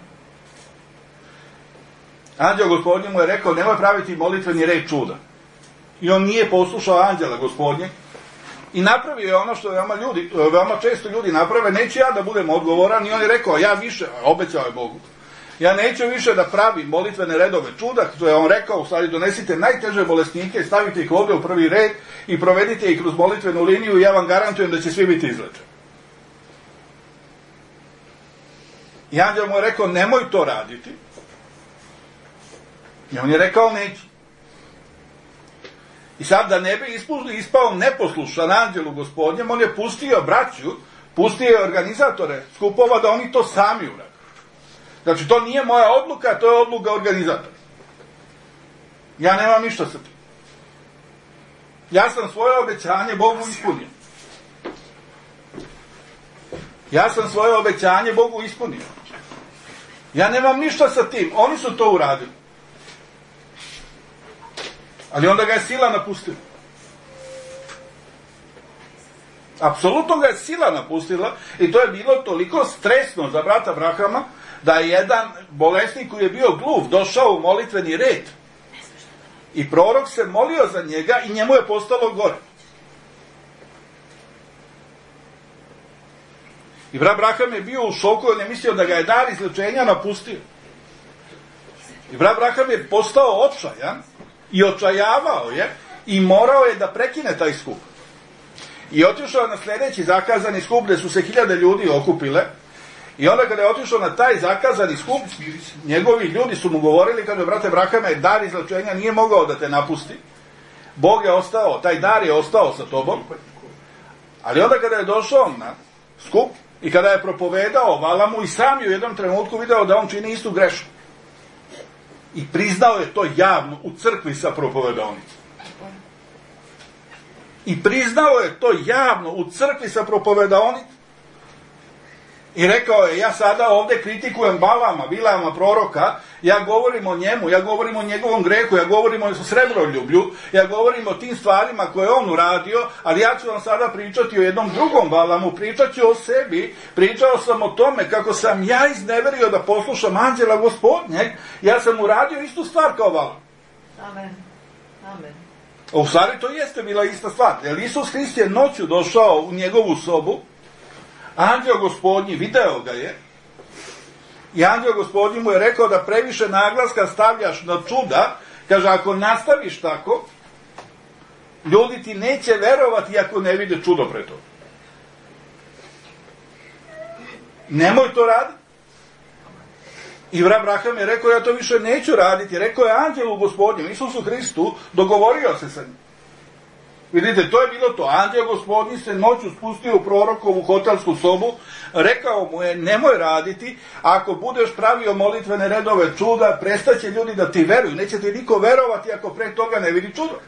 Anđel Gospodnji mu je rekao, nemoj praviti molitveni red čuda. I on nije poslušao anđela Gospodnjeg i napravio je ono što veoma, ljudi, veoma često ljudi naprave, neću ja da budem odgovoran, i on je rekao, ja više, obećao je Bogu, ja neću više da pravim molitvene redove čuda, što je on rekao, u stvari donesite najteže bolesnike, stavite ih ovdje u prvi red i provedite ih kroz molitvenu liniju i ja vam garantujem da će svi biti izlečeni. I anđel mu je rekao, nemoj to raditi. I on je rekao, neću. I sad da ne bi ispao neposlušan anđelu Gospodnjem, on je pustio braću, pustio je organizatore skupova da oni to sami urade. Znači, to nije moja odluka, to je odluka organizatora. Ja nemam ništa sa tim. Ja sam svoje obećanje Bogu ispunio. Ja sam svoje obećanje Bogu ispunio. Ja nemam ništa sa tim, oni su to uradili. Ali onda ga je sila napustila. Apsolutno ga je sila napustila i to je bilo toliko stresno za brata Brahama da je jedan bolesnik koji je bio gluv došao u molitveni red i prorok se molio za njega i njemu je postalo gore. I brat Braham je bio u šoku, on je mislio da ga je dar izlečenja napustio. I brat Braham je postao očajan i očajavao je i morao je da prekine taj skup. I otišao na sljedeći zakazani skup gdje su se hiljade ljudi okupile. I onda kada je otišao na taj zakazani skup, njegovi ljudi su mu govorili, kaže, brate Brahame, dar izlečenja nije mogao da te napusti. Bog je ostao, taj dar je ostao sa tobom. Ali onda kada je došao na skup i kada je propovedao Valamu i sam je u jednom trenutku video da on čini istu grešku. I priznao je to javno u crkvi sa propovedaonicom. I priznao je to javno u crkvi sa propovedaonicom. I rekao je, ja sada ovdje kritikujem Balama, Bilama proroka, ja govorim o njemu, ja govorim o njegovom grehu, ja govorim o srebroljublju, ja govorim o tim stvarima koje je on uradio, ali ja ću vam sada pričati o jednom drugom Balamu, pričat ću o sebi, pričao sam o tome kako sam ja izneverio da poslušam anđela Gospodnjeg, ja sam uradio istu stvar kao Balam. Amen. Amen. U stvari to jeste bila ista stvar, jer Isus Hrist je noću došao u njegovu sobu, anđeo Gospodnji video ga je i anđeo Gospodnji mu je rekao da previše naglaska stavljaš na čuda, kaže ako nastaviš tako, ljudi ti neće verovati ako ne vide čudo pre toga. Nemoj to raditi. I Abraham je rekao, ja to više neću raditi. Rekao je anđelu Gospodnjem, Isusu Hristu, dogovorio se sa njim. Vidite, to je bilo to. Anđeo Gospodnji se noću spustio u prorokovu hotelsku sobu, rekao mu je, nemoj raditi, ako budeš pravio molitvene redove čuda, prestaće ljudi da ti veruju. Neće ti niko verovati ako pre toga ne vidi čudo.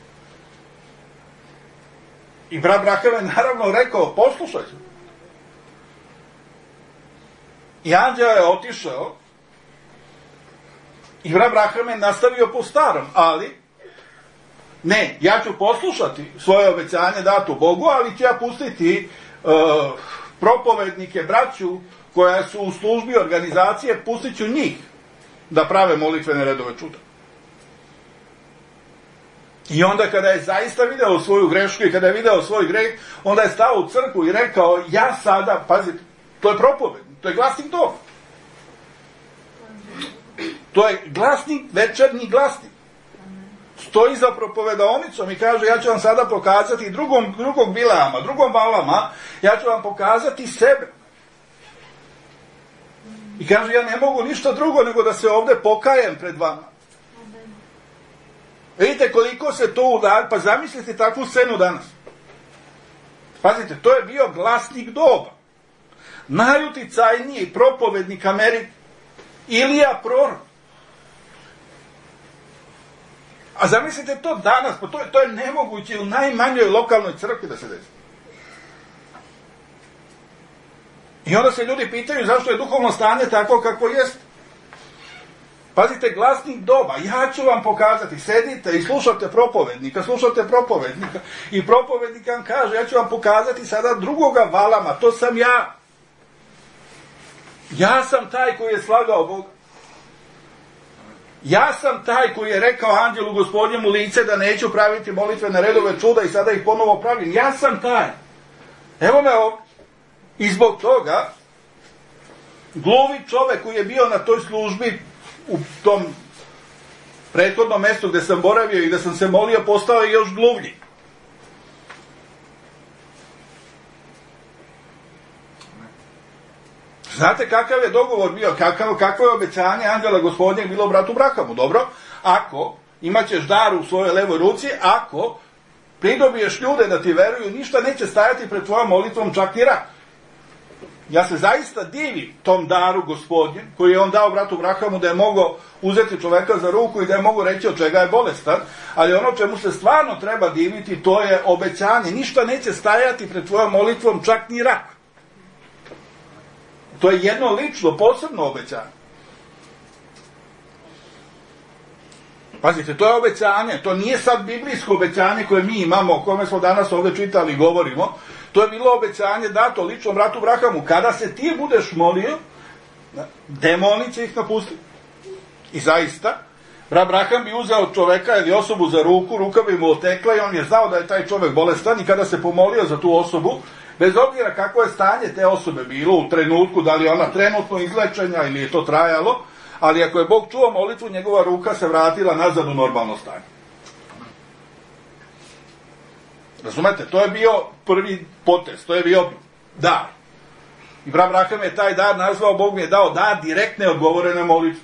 I Abraham je naravno rekao, poslušaj ću. I anđeo je otišao i Abraham je nastavio po starom, ali ne, ja ću poslušati svoje obećanje dato Bogu, ali ću ja pustiti uh, propovednike, braću koja su u službi organizacije, pustit ću njih da prave molitvene redove čuda. I onda kada je zaista video svoju grešku i kada je video svoj greh, onda je stao u crkvu i rekao, ja sada, pazite, to je propovednik, to je glasnik doba. To je glasnik, večernji glasnik. Stoji za propovedaonicom i kaže, ja ću vam sada pokazati drugom, drugog Bilama, drugom Balama, ja ću vam pokazati sebe. I kaže, ja ne mogu ništa drugo nego da se ovdje pokajem pred vama. Vidite koliko se to udar, pa zamislite takvu scenu danas. Pazite, to je bio glasnik doba. Najuticajniji propovednik Amerike, Ilija prorok. A zamislite to danas, pa to je, to je nemoguće u najmanjoj lokalnoj crkvi da se desi. I onda se ljudi pitaju zašto je duhovno stanje tako kako jest. Pazite, glasnik doba, ja ću vam pokazati, sedite i slušate propovednika, slušate propovednika i propovednik vam kaže, ja ću vam pokazati sada drugoga Balama, to sam ja. Ja sam taj koji je slagao Boga. Ja sam taj koji je rekao anđelu Gospodnjemu lice da neću praviti molitvene redove čuda i sada ih ponovo pravim. Ja sam taj. Evo me ovdje. I zbog toga gluvi čovek koji je bio na toj službi u tom prethodnom mjestu gdje sam boravio i gdje sam se molio, postao je još gluvlji. Znate kakav je dogovor bio, kakav, kakvo je obećanje anđela Gospodnjeg bilo bratu Abrahamu? Dobro, ako imat ćeš dar u svojoj levoj ruci, ako pridobiješ ljude da ti veruju, ništa neće stajati pred tvojom molitvom, čak i rak. Ja se zaista divim tom daru Gospodnjem, koji je on dao bratu Abrahamu da je mogao uzeti čoveka za ruku i da je mogao reći od čega je bolestan, ali ono čemu se stvarno treba diviti, to je obećanje. Ništa neće stajati pred tvojom molitvom, čak ni rak. To je jedno lično, posebno obećanje. Pazite, to je obećanje, to nije sad biblijsko obećanje koje mi imamo, o kome smo danas ovdje čitali i govorimo. To je bilo obećanje dato ličnom bratu Abrahamu. Kada se ti budeš molio, demoni će ih napustiti. I zaista, Abraham bi uzeo čoveka ili osobu za ruku, ruka bi mu otekla i on je znao da je taj čovek bolestan i kada se pomolio za tu osobu, bez obzira kako je stanje te osobe bilo u trenutku, da li je ona trenutno izlečenja ili je to trajalo, ali ako je Bog čuo molitvu, njegova ruka se vratila nazad u normalno stanje. Razumete, to je bio prvi potez, to je bio dar. I Abraham je taj dar nazvao, Bog mi je dao dar direktne odgovorene molitve.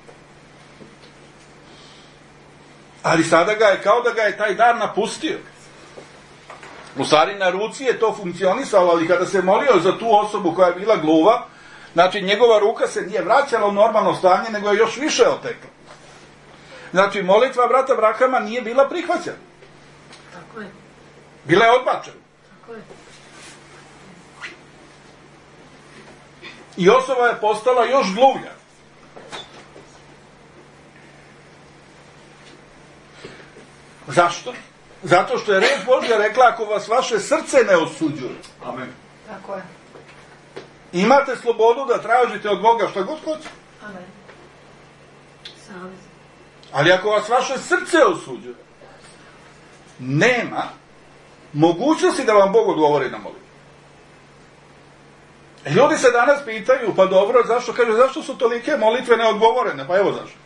Ali sada ga je, kao da ga je taj dar napustio. U stvari na ruci je to funkcionisalo, ali kada se molio za tu osobu koja je bila gluva, znači njegova ruka se nije vraćala u normalno stanje, nego je još više otekla. Znači molitva brata Abrahama nije bila prihvaćena. Tako je. Bila je odbačena. Tako je. I osoba je postala još gluvlja. Zašto? Zato što je reč Božja rekla, ako vas vaše srce ne osuđuje. Amen. Tako je. Imate slobodu da tražite od Boga šta god hoće. Amen. Savez. Ali ako vas vaše srce osuđuje, nema mogućnosti da vam Bog odgovori na molitvu. Ljudi se danas pitaju, pa dobro, zašto, kaže, zašto su tolike molitve neodgovorene? Pa evo zašto.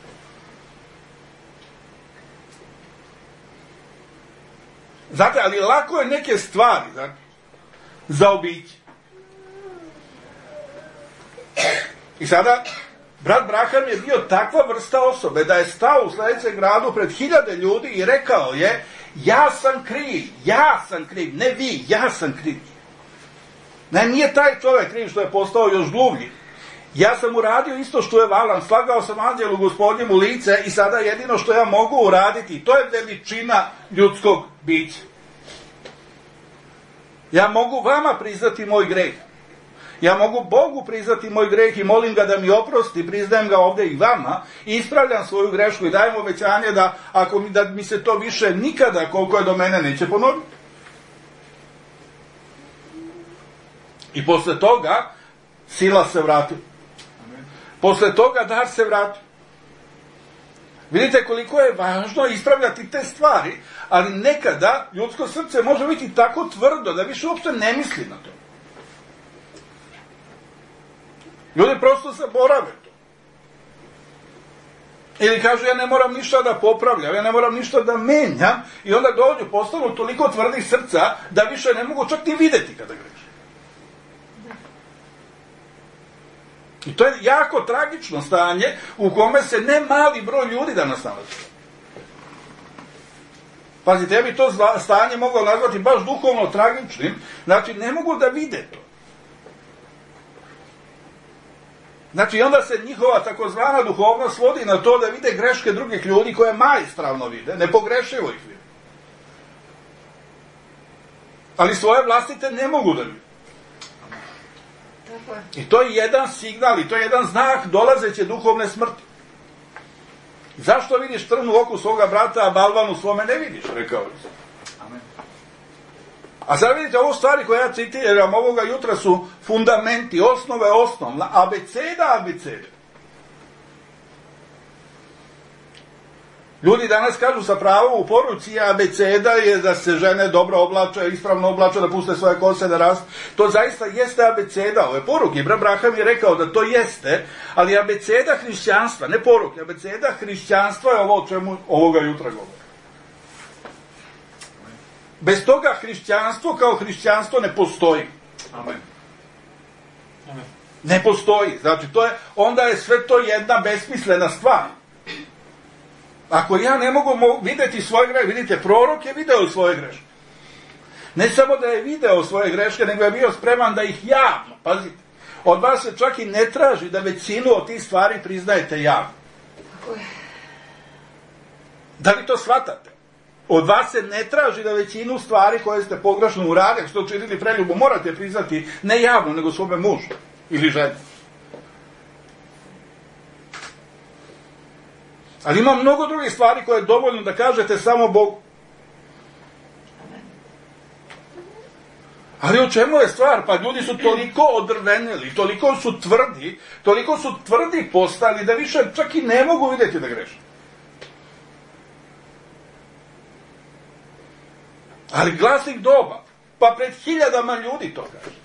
Znate, ali lako je neke stvari, znate, zaobići. I sada, brat Braham je bio takva vrsta osobe da je stao u sljedećem gradu pred hiljade ljudi i rekao je, ja sam kriv, ja sam kriv, ne vi, ja sam kriv. Ne, nije taj čovjek kriv što je postao još gluvlji. Ja sam uradio isto što je Valam, slagao sam anđelu Gospodnjem u lice i sada jedino što ja mogu uraditi, to je veličina ljudskog bića. Ja mogu vama priznati moj greh. Ja mogu Bogu priznati moj greh i molim ga da mi oprosti, priznajem ga ovdje i vama i ispravljam svoju grešku i dajem obećanje da ako mi, da mi se to više nikada koliko je do mene neće ponoviti. I posle toga sila se vrati. Posle toga dar se vrati. Vidite koliko je važno ispravljati te stvari, ali nekada ljudsko srce može biti tako tvrdo da više uopšte ne misli na to. Ljudi prosto zaborave to. Ili kažu, ja ne moram ništa da popravljam, ja ne moram ništa da menjam, i onda dođu, postanu toliko tvrdih srca da više ne mogu čak ni videti kada greše. I to je jako tragično stanje u kome se ne mali broj ljudi danas nalazi. Pazite, ja bi to stanje mogao nazvati baš duhovno tragičnim, znači ne mogu da vide to. Znači, onda se njihova takozvana duhovnost svodi na to da vide greške drugih ljudi koje majstravno vide, nepogrešivo ih vide. Ali svoje vlastite ne mogu da vide. I to je jedan signal, i to je jedan znak dolazeće duhovne smrti. Zašto vidiš trn u oku svoga brata, a balvan u svome ne vidiš, rekao je. Amen. A sad vidite, ovo stvari koje ja citiram ovoga jutra su fundamenti, osnove osnovna, abeceda abecede. Ljudi danas kažu sa pravom u poruci, abeceda je da se žene dobro oblače, ispravno oblače, da puste svoje kose, da rastu. To zaista jeste abeceda ove poruke. Brat Braham je rekao da to jeste, ali abeceda hrišćanstva, ne poruke, abeceda hrišćanstva je ovo o čemu ovoga jutra govori. Bez toga hrišćanstvo kao hrišćanstvo ne postoji. Amen. Amen. Ne postoji. Znači, to je, onda je sve to jedna besmislena stvar. Ako ja ne mogu vidjeti svoje greške, vidite, prorok je video svoje greške. Ne samo da je video svoje greške, nego je bio spreman da ih javno, pazite, od vas se čak i ne traži da većinu od tih stvari priznajete javno. Da li to shvatate? Od vas se ne traži da većinu stvari koje ste pogrešno uradili, što činili preljubu, morate priznati ne javno, nego svome mužu ili ženi. Ali ima mnogo drugih stvari koje je dovoljno da kažete samo Bogu. Ali u čemu je stvar? Pa ljudi su toliko odrvenili, toliko su tvrdi, toliko su tvrdi postali da više čak i ne mogu vidjeti da greše. Ali glasnik doba, pa pred hiljadama ljudi to kaže.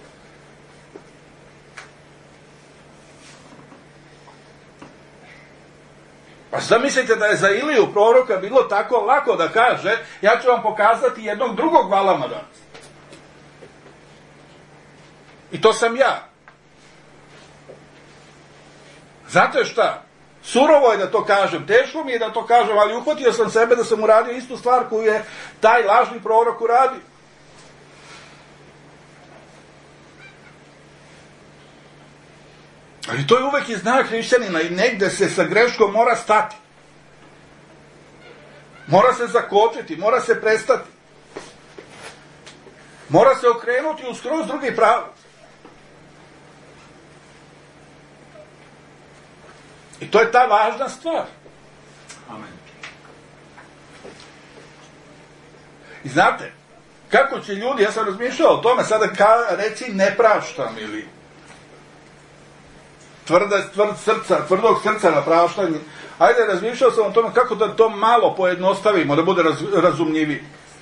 Pa zamislite da je za Iliju proroka bilo tako lako da kaže, ja ću vam pokazati jednog drugog Valama danas. I to sam ja. Znate šta? Surovo je da to kažem, teško mi je da to kažem, ali uhvatio sam sebe da sam uradio istu stvar koju je taj lažni prorok uradio. Ali to je uvek i znak hrišćanina i negde se sa greškom mora stati. Mora se zakočiti, mora se prestati. Mora se okrenuti u skroz drugi pravac. I to je ta važna stvar. Amen. I znate, kako će ljudi, ja sam razmišljao o tome, sada ka, reci ne praštam ili tvrda, tvrd srca, tvrdog srca na praštanje. Ajde, razmišljao sam o tome kako da to malo pojednostavimo, da bude raz, razumljiviji.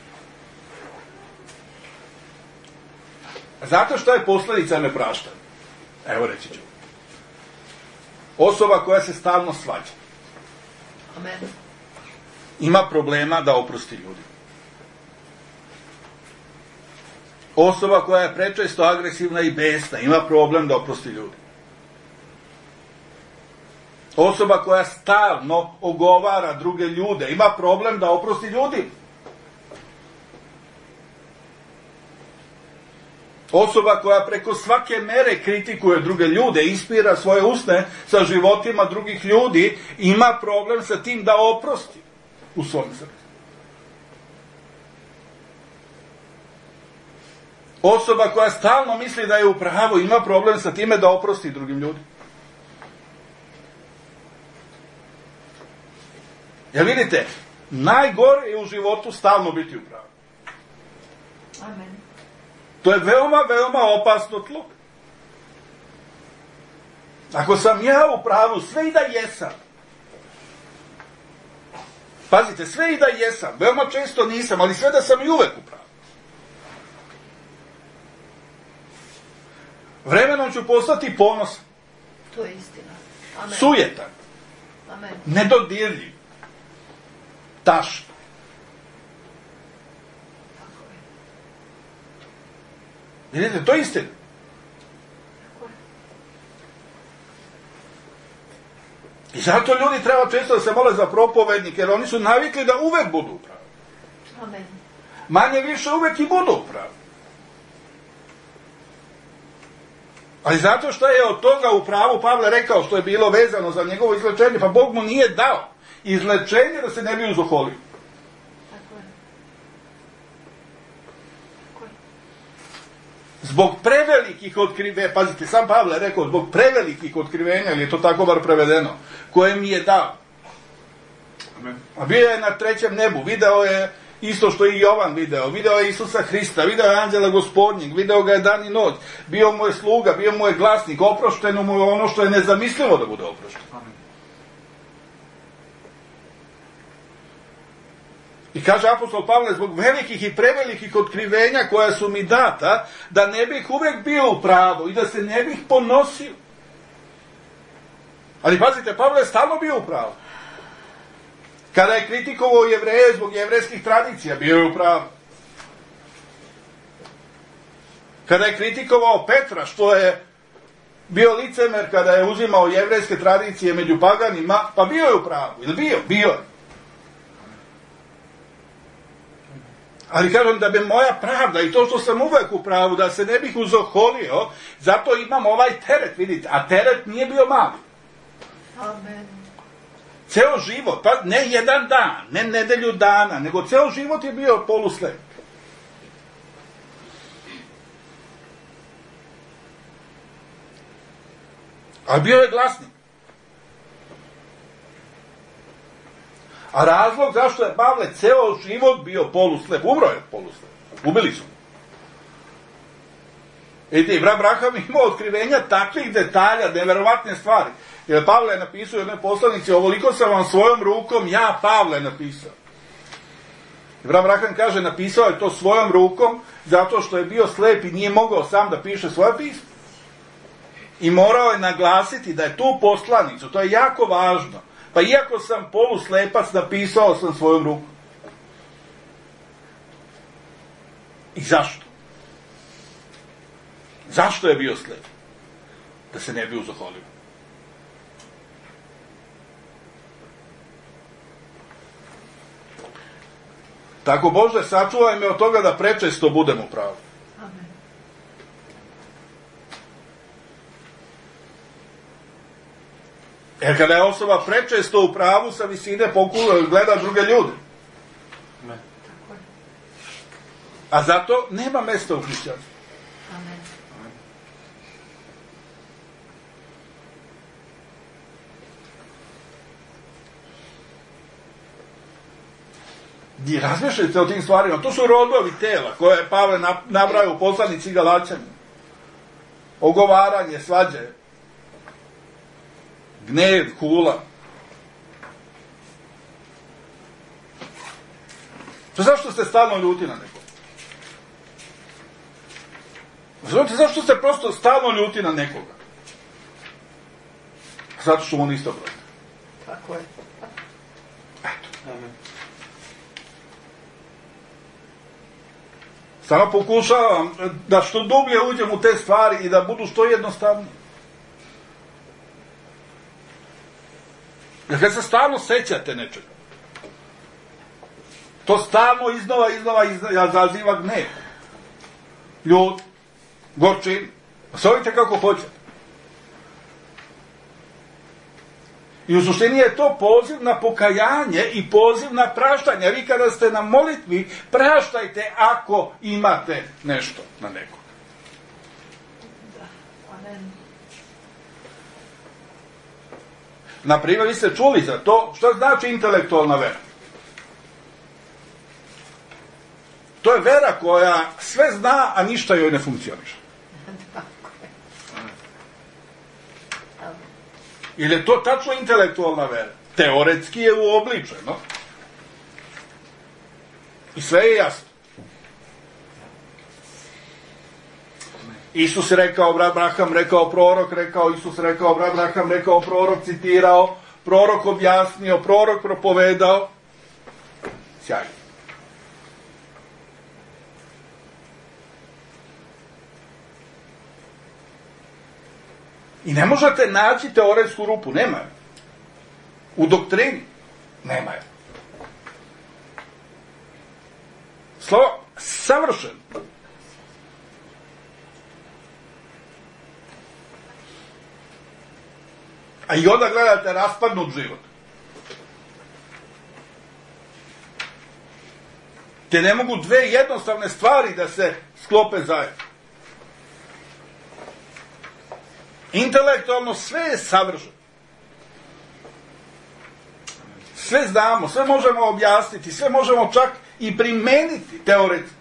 Znate šta je posljedica nepraštanja? Evo reći ću. Osoba koja se stalno svađa. Amen. Ima problema da oprosti ljudi. Osoba koja je prečesto agresivna i besna, ima problem da oprosti ljudi. Osoba koja stalno ogovara druge ljude, ima problem da oprosti ljudi. Osoba koja preko svake mere kritikuje druge ljude, inspira svoje usne sa životima drugih ljudi, ima problem sa tim da oprosti u svom srcu. Osoba koja stalno misli da je u pravu, ima problem sa time da oprosti drugim ljudima. Jer vidite, najgore je u životu stalno biti u pravu. Amen. To je veoma, veoma opasno tlo. Ako sam ja u pravu, sve i da jesam. Pazite, sve i da jesam. Veoma često nisam, ali sve da sam i uvek u pravu. Vremenom ću postati ponosan. To je istina. Amen. Sujetan. Amen. Nedodirljiv. Tašno. Tako je. Vidite, to je istina. Tako je. I zato ljudi treba često da se mole za propovednike, jer oni su navikli da uvek budu u pravu. Amen. Manje više uvek i budu u pravu. Ali zato što je od toga u pravu Pavle rekao što je bilo vezano za njegovo izlečenje, pa Bog mu nije dao izlečenje da se ne bi uzoholio. Tako je. Tako je. Zbog prevelikih otkrivenja, pazite, sam Pavle rekao, zbog prevelikih otkrivenja, ili je to tako bar prevedeno, koje mi je dao. Amen. A bio je na trećem nebu, video je isto što i Jovan video, video je Isusa Hrista, video je anđela Gospodnjeg, video ga je dan i noć, bio mu je sluga, bio mu je glasnik, oprošteno mu je ono što je nezamislivo da bude oprošteno. Amen. I kaže apostol Pavle, zbog velikih i prevelikih otkrivenja koja su mi data, da ne bih uvek bio u pravu i da se ne bih ponosio. Ali pazite, Pavle je stalno bio u pravu. Kada je kritikovao Jevreje zbog jevrejskih tradicija, bio je u pravu. Kada je kritikovao Petra, što je bio licemer kada je uzimao jevrejske tradicije među paganima, pa bio je u pravu. Ili bio? Bio je. Ali kažem da bi moja pravda i to što sam uvek u pravu, da se ne bih uzoholio, zato imam ovaj teret, vidite, a teret nije bio mali. Amen. Ceo život, pa ne jedan dan, ne nedelju dana, nego ceo život je bio poluslep. A bio je glasnik. A razlog zašto je Pavle ceo život bio poluslep, umro je poluslep, ubili su. Vidite, Ibra Braham imao otkrivenja takvih detalja, neverovatne stvari. Jer Pavle je napisao u jednoj poslanici, ovoliko sam vam svojom rukom, ja Pavle napisao. Ibra Braham kaže, napisao je to svojom rukom, zato što je bio slep i nije mogao sam da piše svoje pismo. I morao je naglasiti da je tu poslanicu, to je jako važno. Pa iako sam poluslepac, napisao sam svojom rukom. I zašto? Zašto je bio slep? Da se ne bi uzoholio. Tako Bože, sačuvaj me od toga da prečesto budem u pravu. Amen. Jer kada je osoba prečesto u pravu, sa visine pokula gleda druge ljude. Amen. Tako je. A zato nema mesta u hrišćanstvu. Amen. Gdje razmišljate o tim stvarima, to su rodovi tela koje je Pavle nabrao u poslanici Galaćanima. Ogovaranje, svađe, gnev, hula. To zašto ste stalno ljuti na nekog? Znate, zašto ste prosto stalno ljuti na nekoga? Zato što on isto prosto. Tako je. Eto. Samo pokušavam da što dublje uđem u te stvari i da budu što jednostavnije. Jer kad se stalno sećate nečega, to stalno iznova, iznova, iznova zaziva gnev, ljud, gorčin. Zovite kako hoćete. I u suštini je to poziv na pokajanje i poziv na praštanje. Vi kada ste na molitvi, praštajte ako imate nešto na nekog. Da. Amen. Naprimjer, vi ste čuli za to što znači intelektualna vera. To je vera koja sve zna, a ništa joj ne funkcioniše. Tako je. Amen. Ili je to tačno intelektualna vera? Teoretski je uobličeno. I sve je jasno. Isus rekao, Abraham rekao, prorok rekao, Isus rekao, Abraham rekao, prorok citirao, prorok objasnio, prorok propovedao. Sjajno. I ne možete naći teoretsku rupu, nema je. U doktrini, nema je. Slovo, savršeno. A i onda gledate raspadnut život. Te ne mogu dve jednostavne stvari da se sklope zajedno. Intelektualno sve je savršeno. Sve znamo, sve možemo objasniti, sve možemo čak i primeniti teoretski.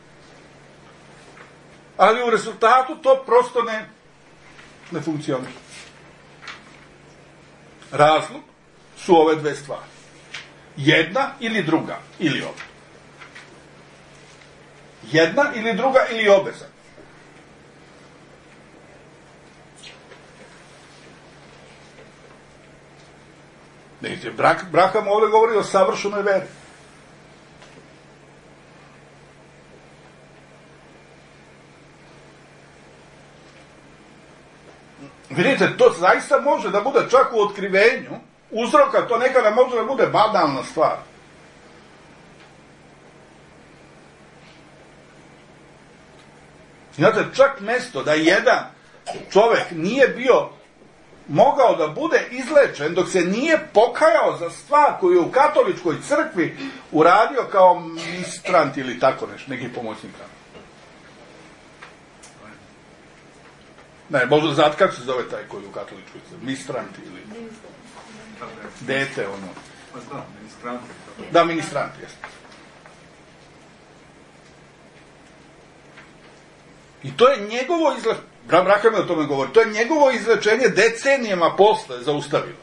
Ali u rezultatu to prosto ne, ne funkcioniše. Razlog su ove dve stvari. Jedna ili druga, ili obe. Jedna ili druga, ili obe. Vidite, Abraham ovdje govori o savršenoj veri. Vidite, to zaista može da bude čak u otkrivenju uzroka, to nekada može da bude banalna stvar. Znate, čak mesto da jedan čovek nije bio mogao da bude izlečen dok se nije pokajao za stvar koju je u katoličkoj crkvi uradio kao ministrant ili tako nešto, neki pomoćnik. Ne, možda znate kako se zove taj koji je u katoličkoj crkvi, ministrant ili dete, ono. Da, ministrant. Da, ministrant, jeste. I to je njegovo izlečenje. Abraham je o tome govori. To je njegovo izlečenje decenijama posle zaustavilo.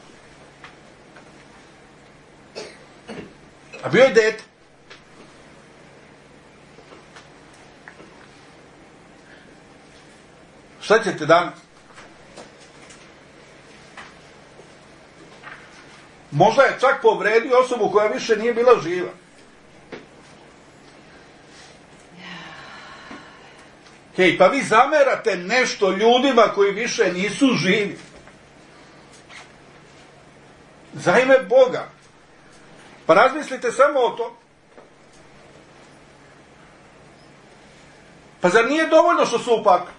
A bio je dete. Šta ćete danas? Možda je čak povredio osobu koja više nije bila živa. Hej, pa vi zamerate nešto ljudima koji više nisu živi. Za ime Boga. Pa razmislite samo o to. Pa zar nije dovoljno što su u paklu?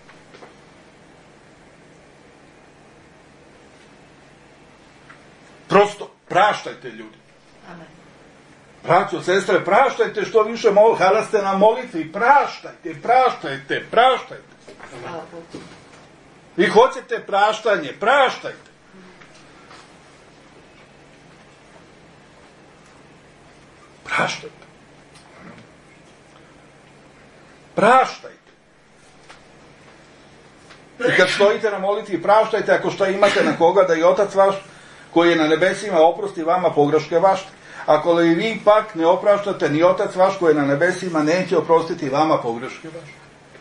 Prosto, praštajte ljudi. Amen. Braćo, sestre, praštajte što više mogu, kada ste na molitvi, praštajte, praštajte, praštajte. Hvala Bogu. Vi hoćete praštanje, praštajte. Praštajte. praštajte. I kad stojite na molitvi, praštajte ako šta imate na koga, da i Otac vaš koji je na nebesima oprosti vama pogreške vaše. Ako li vi pak ne opraštate, ni Otac vaš koji je na nebesima neće oprostiti vama pogreške vaše.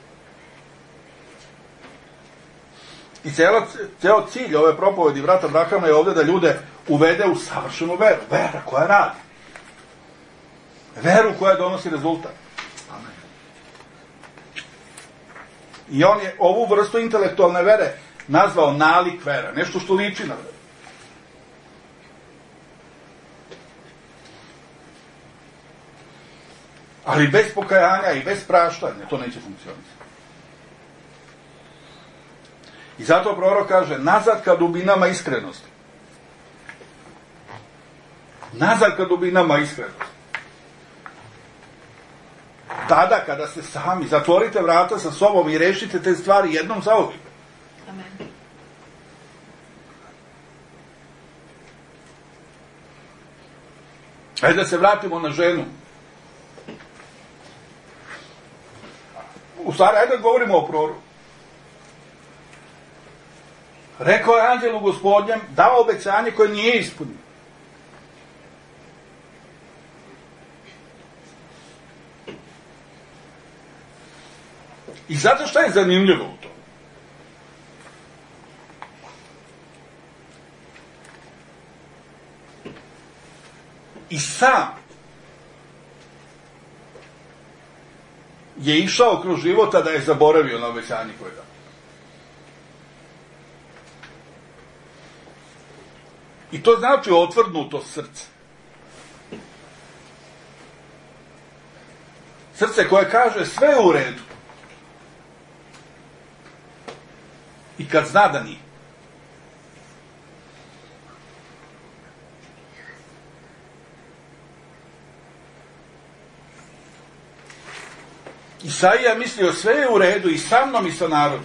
I cijelo, cijelo cilj ove propovedi brata Brahama je ovdje da ljude uvede u savršenu veru. Vera koja radi. Veru koja donosi rezultat. Amen. I on je ovu vrstu intelektualne vere nazvao nalik vera. Nešto što liči na veru. Ali bez pokajanja i bez praštanja to neće funkcionisati. I zato prorok kaže, nazad ka dubinama iskrenosti. Nazad ka dubinama iskrenosti. Tada kada se sami zatvorite vrata sa sobom i rešite te stvari jednom zauvijek. Amen. Ajde da se vratimo na ženu. U stvari, ajde da govorimo o proroku. Rekao je anđelu Gospodnjem, dao obećanje koje nije ispunio. I zato što je zanimljivo u to? I sam je išao kroz života da je zaboravio na obećanje koje je dao. I to znači otvrdnuto srce. Srce koje kaže sve je u redu. I kad zna da nije. Isaija je mislio sve je u redu i sa mnom i sa narodom.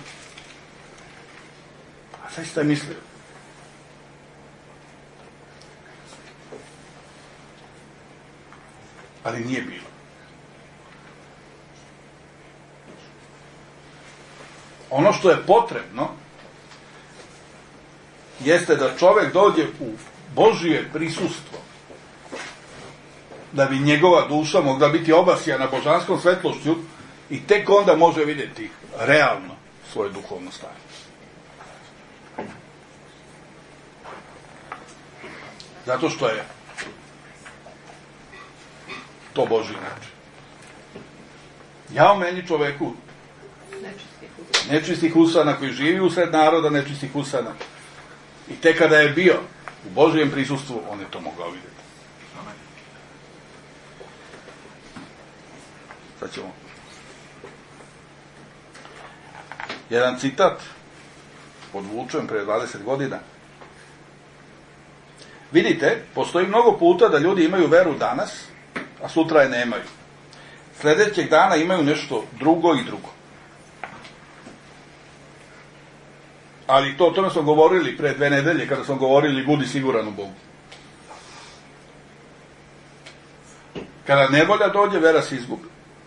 A sve ste mislio? Ali nije bilo. Ono što je potrebno jeste da čovjek dođe u Božije prisustvo, da bi njegova duša mogla biti obasjana božanskom svetlošću i tek onda može vidjeti realno svoje duhovno stanje. Zato što je to Božji način. Ja o meni čoveku nečistih usana koji živi usred naroda nečistih usana. I tek kada je bio u Božijem prisustvu, on je to mogao vidjeti. Sad ćemo. Jedan citat podvučen pre dvadeset godina. Vidite, postoji mnogo puta da ljudi imaju veru danas, a sutra je nemaju. Sljedećeg dana imaju nešto drugo i drugo. Ali to o tome smo govorili pre dve nedelje, kada smo govorili budi siguran u Bogu. Kada nevolja dođe, vera se izgubi.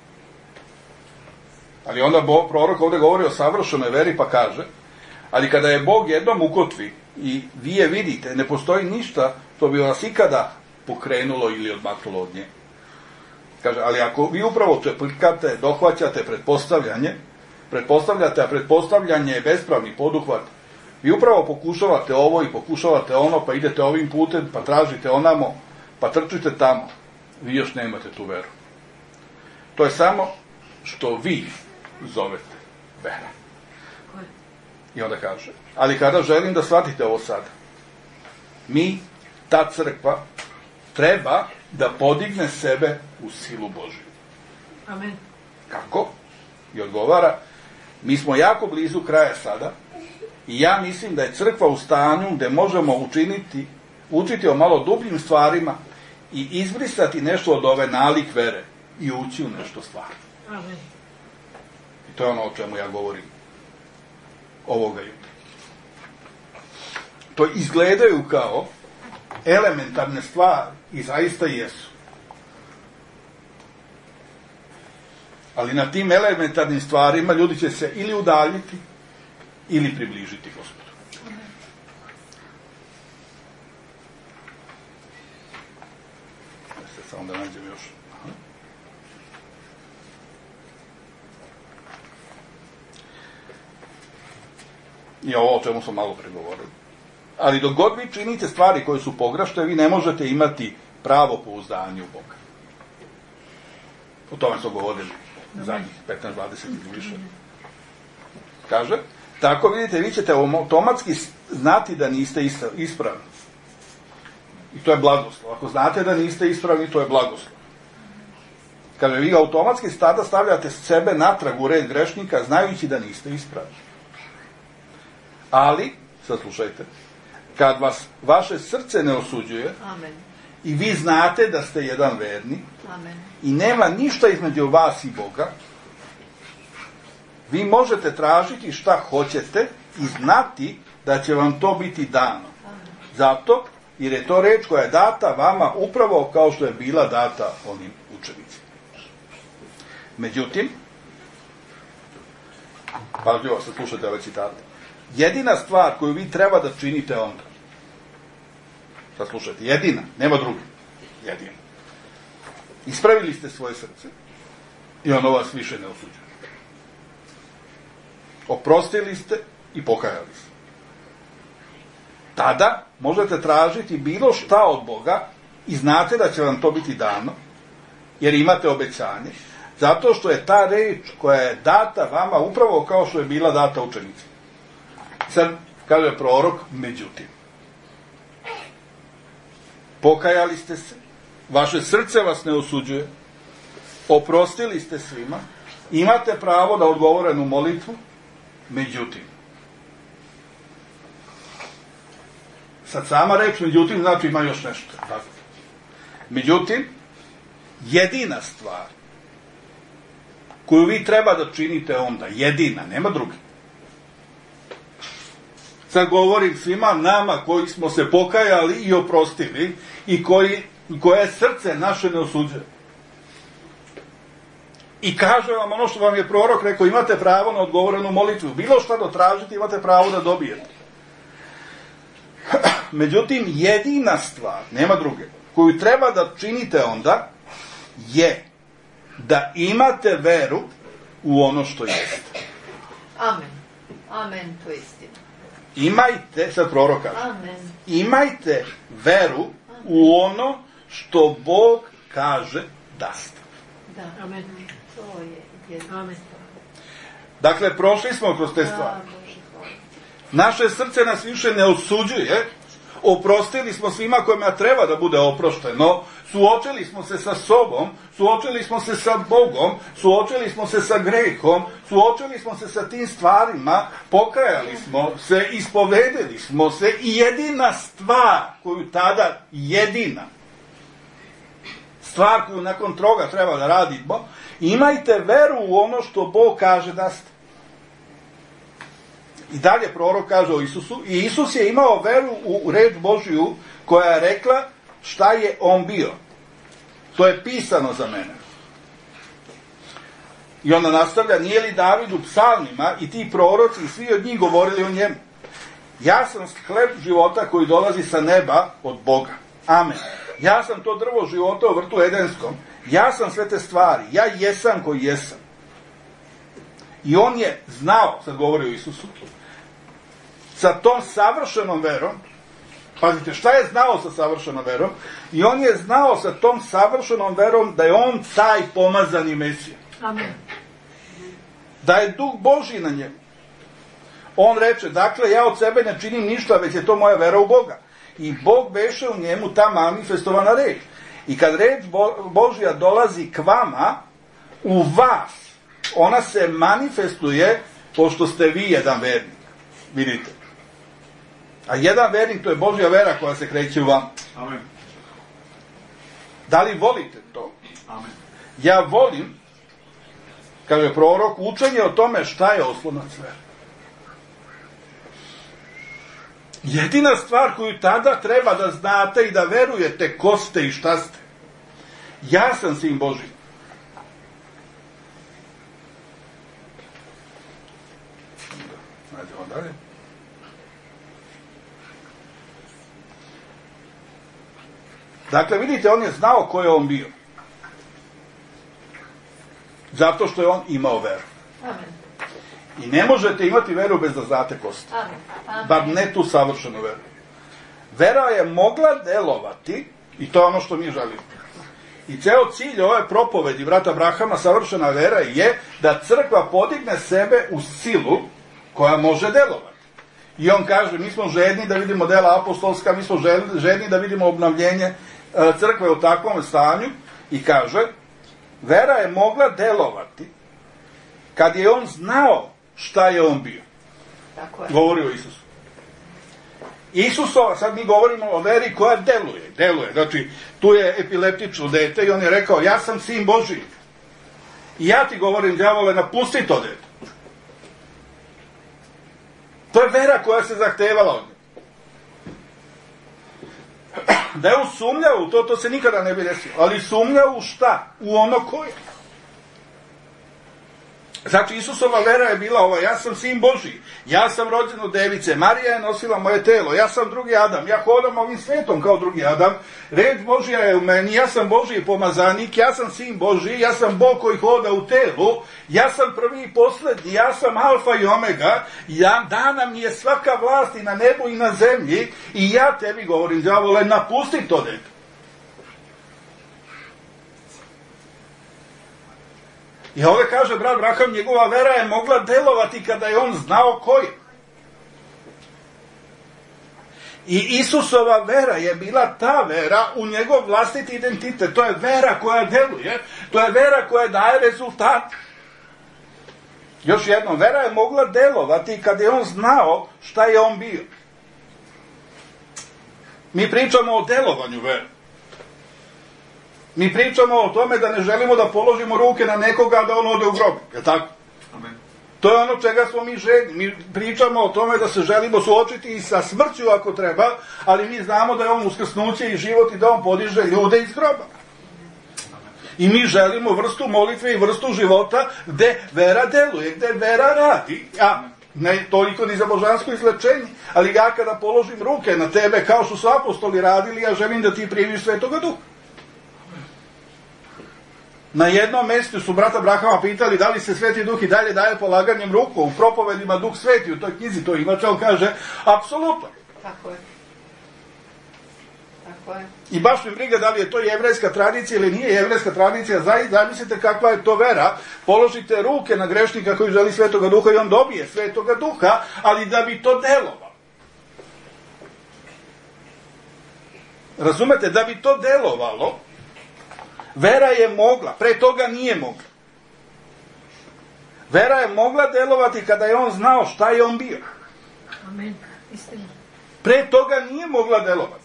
Ali onda Bog, prorok ovdje govori o savršenoj veri pa kaže, ali kada je Bog jednom ukotvi i vi je vidite, ne postoji ništa što bi vas ikada pokrenulo ili odmaknulo od nje. Kaže, ali ako vi upravo čeplikate, dohvaćate pretpostavljanje, pretpostavljate, a pretpostavljanje je bespravni poduhvat, vi upravo pokušavate ovo i pokušavate ono, pa idete ovim putem, pa tražite onamo, pa trčite tamo, vi još nemate tu veru. To je samo što vi zovete vera. I onda kaže, ali kada želim da shvatite ovo sada, mi, ta crkva, treba da podigne sebe u silu Božju. Amen. Kako? I odgovara, mi smo jako blizu kraja sada i ja mislim da je crkva u stanju gde možemo učiniti, učiti o malo dubljim stvarima i izbrisati nešto od ove nalik vere i ući u nešto stvarno. Amen. I to je ono o čemu ja govorim ovoga jutra. To izgledaju kao elementarne stvari i zaista jesu. Ali na tim elementarnim stvarima ljudi će se ili udaljiti ili približiti Gospodu. Ja se samo da nađem još. Aha. I ovo o čemu smo malo pregovorili. Ali dok god vi činite stvari koje su pogrešne, vi ne možete imati pravo pouzdanje u Boga. O tome smo govorili zadnjih petnaest dvadeset ili više. Kaže, tako vidite, vi ćete automatski znati da niste ispravni. I to je blagoslov. Ako znate da niste ispravni, to je blagoslov. Kaže, vi automatski tada stavljate sebe natrag u red grešnika, znajući da niste ispravni. Ali, sad slušajte, kad vas vaše srce ne osuđuje, Amen. I vi znate da ste jedan vernik, Amen. I nema ništa između vas i Boga, vi možete tražiti šta hoćete i znati da će vam to biti dano. Amen. Zato, jer je to reč koja je data vama upravo kao što je bila data onim učenicima. Međutim, pažljivo se slušajte ove citate, jedina stvar koju vi treba da činite onda, sad slušajte, jedina, nema druge, jedina. Ispravili ste svoje srce i ono vas više ne osuđuje. Oprostili ste i pokajali se. Tada možete tražiti bilo šta od Boga i znate da će vam to biti dano, jer imate obećanje, zato što je ta reč koja je data vama upravo kao što je bila data učenicima. Sad, kaže prorok, međutim, pokajali ste se, vaše srce vas ne osuđuje, oprostili ste svima, imate pravo na odgovorenu molitvu, međutim. Sad sama reč, međutim, znači ima još nešto. Tako. Međutim, jedina stvar koju vi treba da činite onda, jedina, nema druge. Sad govorim svima nama koji smo se pokajali i oprostili i koji, koje srce naše ne osuđuje. I kaže vam ono što vam je prorok rekao, imate pravo na odgovorenu molitvu. Bilo šta da tražite, imate pravo da dobijete. Međutim, jedina stvar, nema druge, koju treba da činite onda, je da imate veru u ono što jeste. Amen. Amen, to je istina. Imajte, sad prorok kaže, Amen. imajte veru u ono što Bog kaže da ste. Da. Amen. To je jedna Amen. stvar. Dakle, prošli smo kroz te Da, stvari. Bože, hvala. Naše srce nas više ne osuđuje, oprostili smo svima kojima treba da bude oprošteno, suočili smo se sa sobom, suočili smo se sa Bogom, suočili smo se sa grehom, suočili smo se sa tim stvarima, pokajali smo se, ispovedeli smo se i jedina stvar koju tada, jedina stvar koju nakon toga treba da radimo, imajte veru u ono što Bog kaže da ste. I dalje prorok kaže o Isusu, i Isus je imao veru u reč Božju koja je rekla šta je on bio. To je pisano za mene. I onda nastavlja, nije li David u psalmima i ti proroci i svi od njih govorili o njemu? Ja sam hleb života koji dolazi sa neba od Boga. Amen. Ja sam to drvo života u vrtu Edenskom. Ja sam sve te stvari. Ja jesam koji jesam. I on je znao, sad govori o Isusu, sa tom savršenom verom, pazite, šta je znao sa savršenom verom? I on je znao sa tom savršenom verom da je on taj pomazani Mesija. Amen. Da je Duh Božji na njemu. On reče, dakle, ja od sebe ne činim ništa, već je to moja vera u Boga. I Bog beše u njemu ta manifestovana reč. I kad reč Božja dolazi k vama, u vas, ona se manifestuje pošto ste vi jedan vernik. Vidite. A jedan vernik, to je Božja vera koja se kreće u vam. Amen. Da li volite to? Amen. Ja volim, kaže prorok, učenje o tome šta je oslonac vere. Jedina stvar koju tada treba da znate i da verujete ko ste i šta ste. Ja sam sin Božji. dalje. Dakle, vidite, on je znao ko je on bio. Zato što je on imao veru. Amen. I ne možete imati veru bez da znate ko ste. Amen. Amen. Bar ne tu savršenu veru. Vera je mogla delovati, i to je ono što mi želimo. I ceo cilj ove propovedi brata Abrahama, savršena vera, je da crkva podigne sebe u silu koja može delovati. I on kaže, mi smo žedni da vidimo dela apostolska, mi smo žedni da vidimo obnavljenje crkve u takvom stanju, i kaže, vera je mogla delovati kad je on znao šta je on bio. Tako je. Govori o Isusu. Isusova, sad mi govorimo o veri koja deluje, deluje. Znači, tu je epileptično dete i on je rekao, ja sam sin Božiji. I ja ti govorim, đavole, napusti to dete. To je vera koja se zahtevala od njega. Da je on sumnjao u to, to se nikada ne bi desilo. Ali sumnjao u šta? U ono koje. Znači, Isusova vera je bila ova, ja sam sin Božiji, ja sam rođen od device, Marija je nosila moje telo, ja sam drugi Adam, ja hodam ovim svetom kao drugi Adam, reč Božija je u meni, ja sam Božiji pomazanik, ja sam sin Božiji, ja sam Bog koji hoda u telu, ja sam prvi i poslednji, ja sam alfa i omega, ja, dana mi je svaka vlast i na nebu i na zemlji, i ja tebi govorim, đavole, napusti to dete. I ovdje kaže brat Abraham, njegova vera je mogla delovati kada je on znao ko je. I Isusova vera je bila ta vera u njegov vlastiti identitet. To je vera koja deluje, to je vera koja daje rezultat. Još jednom, vera je mogla delovati kada je on znao šta je on bio. Mi pričamo o delovanju vere. Mi pričamo o tome da ne želimo da položimo ruke na nekoga da on ode u grob. Je tako? Amen. To je ono čega smo mi željni. Mi pričamo o tome da se želimo suočiti i sa smrću ako treba, ali mi znamo da je on uskrsnuće i život i da on podiže ljude iz groba. I mi želimo vrstu molitve i vrstu života gde vera deluje, gde vera radi. A ne toliko ni za božansko izlečenje, ali ja kada položim ruke na tebe kao što su apostoli radili, ja želim da ti primiš Svetoga Duha. Na jednom mjestu su brata Abrahama pitali da li se Sveti Duh i dalje daje polaganjem ruku. U propovedima Duh Sveti, u toj knjizi to inače, on kaže, apsolutno. Tako je. Tako je. I baš mi briga da li je to jevrejska tradicija ili nije jevrejska tradicija. Zamislite kakva je to vera. Položite ruke na grešnika koji želi Svetoga Duha i on dobije Svetoga Duha, ali da bi to delovalo. Razumete, da bi to delovalo, vera je mogla, pre toga nije mogla. Vera je mogla delovati kada je on znao šta je on bio. Amen. Istina. Pre toga nije mogla delovati.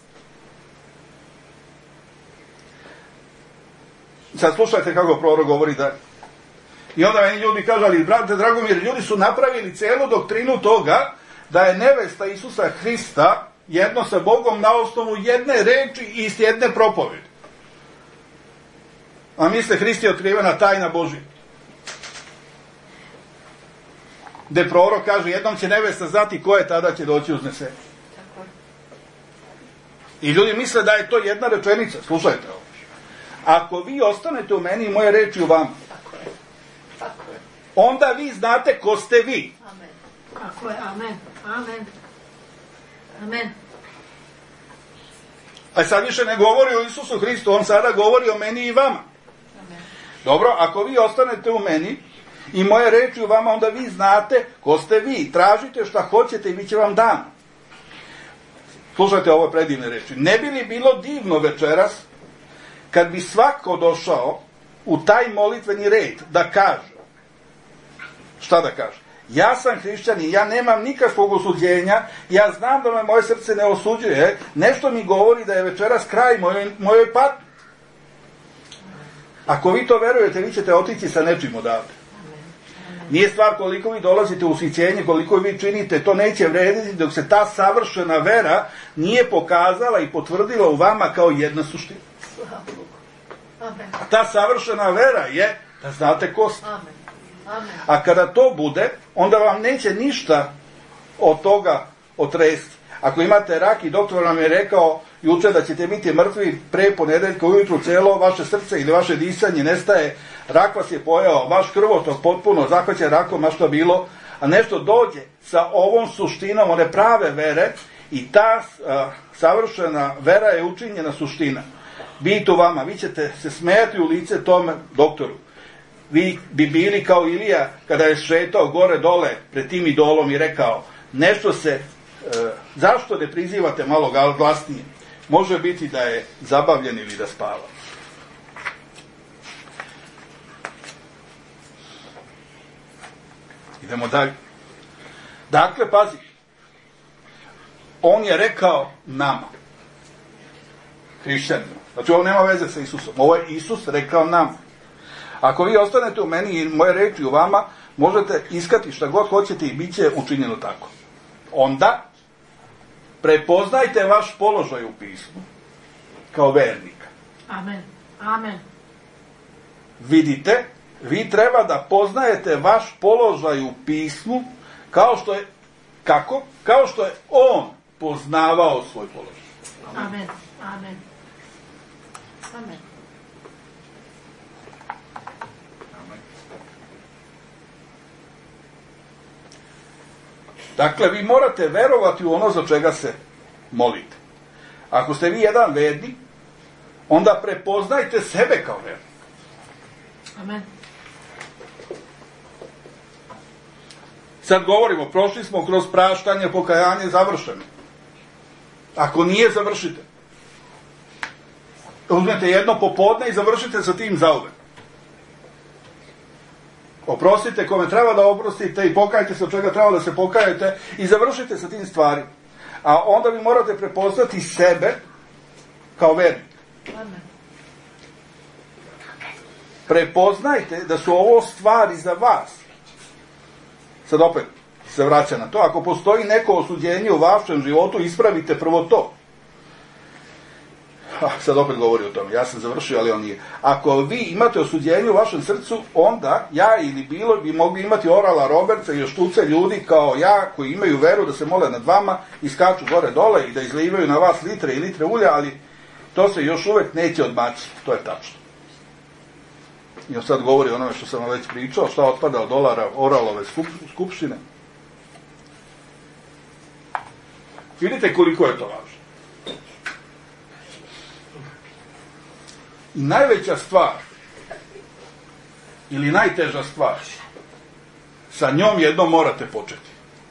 Sad slušajte kako prorok govori da... I onda meni ljudi kažu, ali brate Dragomir, ljudi su napravili celu doktrinu toga da je nevesta Isusa Hrista jedno sa Bogom na osnovu jedne reči i iz jedne propovedi. A misle, Hrist je otkrivena tajna Božja. Gde prorok kaže, jednom će nevesta znati ko je, tada će doći uznesenje. Tako je. I ljudi misle da je to jedna rečenica. Slušajte ovo. Ako vi ostanete u meni i moje reči u vama, Tako je. Tako je. onda vi znate ko ste vi. Amen. Tako je, amen, amen, amen. A sad više ne govori o Isusu Hristu, on sada govori o meni i vama. Amen. Dobro, ako vi ostanete u meni i moje reči u vama, onda vi znate ko ste vi. Tražite šta hoćete i vi će vam dano. Slušajte ovo predivne reči. Ne bi li bilo divno večeras kad bi svako došao u taj molitveni red da kaže, šta da kaže? Ja sam hrišćanin, ja nemam nikakvog osuđenja, ja znam da me moje srce ne osuđuje, nešto mi govori da je večeras kraj mojoj, mojoj patnji. Ako vi to verujete, vi ćete otići sa nečim odavde. Nije stvar koliko vi dolazite u ushićenje, koliko vi činite, to neće vrediti dok se ta savršena vera nije pokazala i potvrdila u vama kao jedna suština. Slava Bogu. Amen. Ta savršena vera je da znate ko ste. Amen. Amen. A kada to bude, onda vam neće ništa od toga otresti. Ako imate rak i doktor vam je rekao juče da ćete biti mrtvi pre ponedeljka ujutru, cijelo vaše srce ili vaše disanje nestaje, rak vas je pojao, vaš krvotok potpuno zahvaćen rakom, a što bilo, a nešto dođe sa ovom suštinom one prave vere i ta a, savršena vera je učinjena suština. Bit u vama, vi ćete se smijati u lice tome doktoru. Vi bi bili kao Ilija kada je šetao gore dole pred tim idolom i rekao nešto se, e, zašto ne prizivate malo glasnije? Može biti da je zabavljen ili da spava. Idemo dalje. Dakle, pazi, on je rekao nama, hrišćanima. Znači, ovo nema veze sa Isusom. Ovo je Isus rekao nam. Ako vi ostanete u meni i moje reči u vama, možete iskati šta god hoćete i bit će učinjeno tako. Onda, prepoznajte vaš položaj u pismu kao vernika. Amen. Amen. Vidite, vi treba da poznajete vaš položaj u pismu kao što je, kako? Kao što je on poznavao svoj položaj. Amen. Amen. Amen. Dakle, vi morate verovati u ono za čega se molite. Ako ste vi jedan vernik, onda prepoznajte sebe kao vernik. Amen. Sad govorimo, prošli smo kroz praštanje, pokajanje, završeno. Ako nije, završite. Uzmete jedno popodne i završite sa tim zauvek. Oprostite kome treba da oprostite i pokajte se od čega treba da se pokajete i završite sa tim stvarima. A onda vi morate prepoznati sebe kao vernik. Amen. Prepoznajte da su ovo stvari za vas. Sad opet se vraća na to. Ako postoji neko osuđenje u vašem životu, ispravite prvo to. Ah, sad opet govori o tome. Ja sam završio, ali on nije. Ako vi imate osuđenje u vašem srcu, onda ja ili bilo bi mogli imati Orala Robertsa i još tuce ljudi kao ja koji imaju veru da se mole nad vama i skaču gore dole i da izlivaju na vas litre i litre ulja, ali to se još uvek neće odmaći. To je tačno. I on sad govori o onome što sam vam već pričao, šta otpada od dolara Oralove skup, skupštine. Vidite koliko je to važno. I najveća stvar, ili najteža stvar, sa njom jednom morate početi.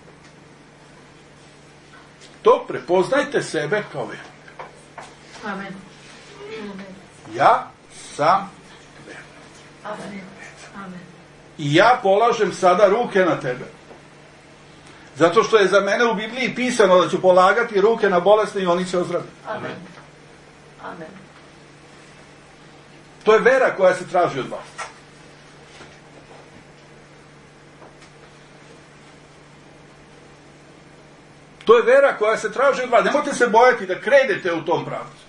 To prepoznajte sebe kao vernik. Amen. Amen. Ja sam vernik. Amen. Amen. I ja polažem sada ruke na tebe. Zato što je za mene u Bibliji pisano da ću polagati ruke na bolesne i oni će ozdraviti. Amen. Amen. To je vera koja se traži od vas. To je vera koja se traži od vas. Nemojte se bojati da krenete u tom pravcu.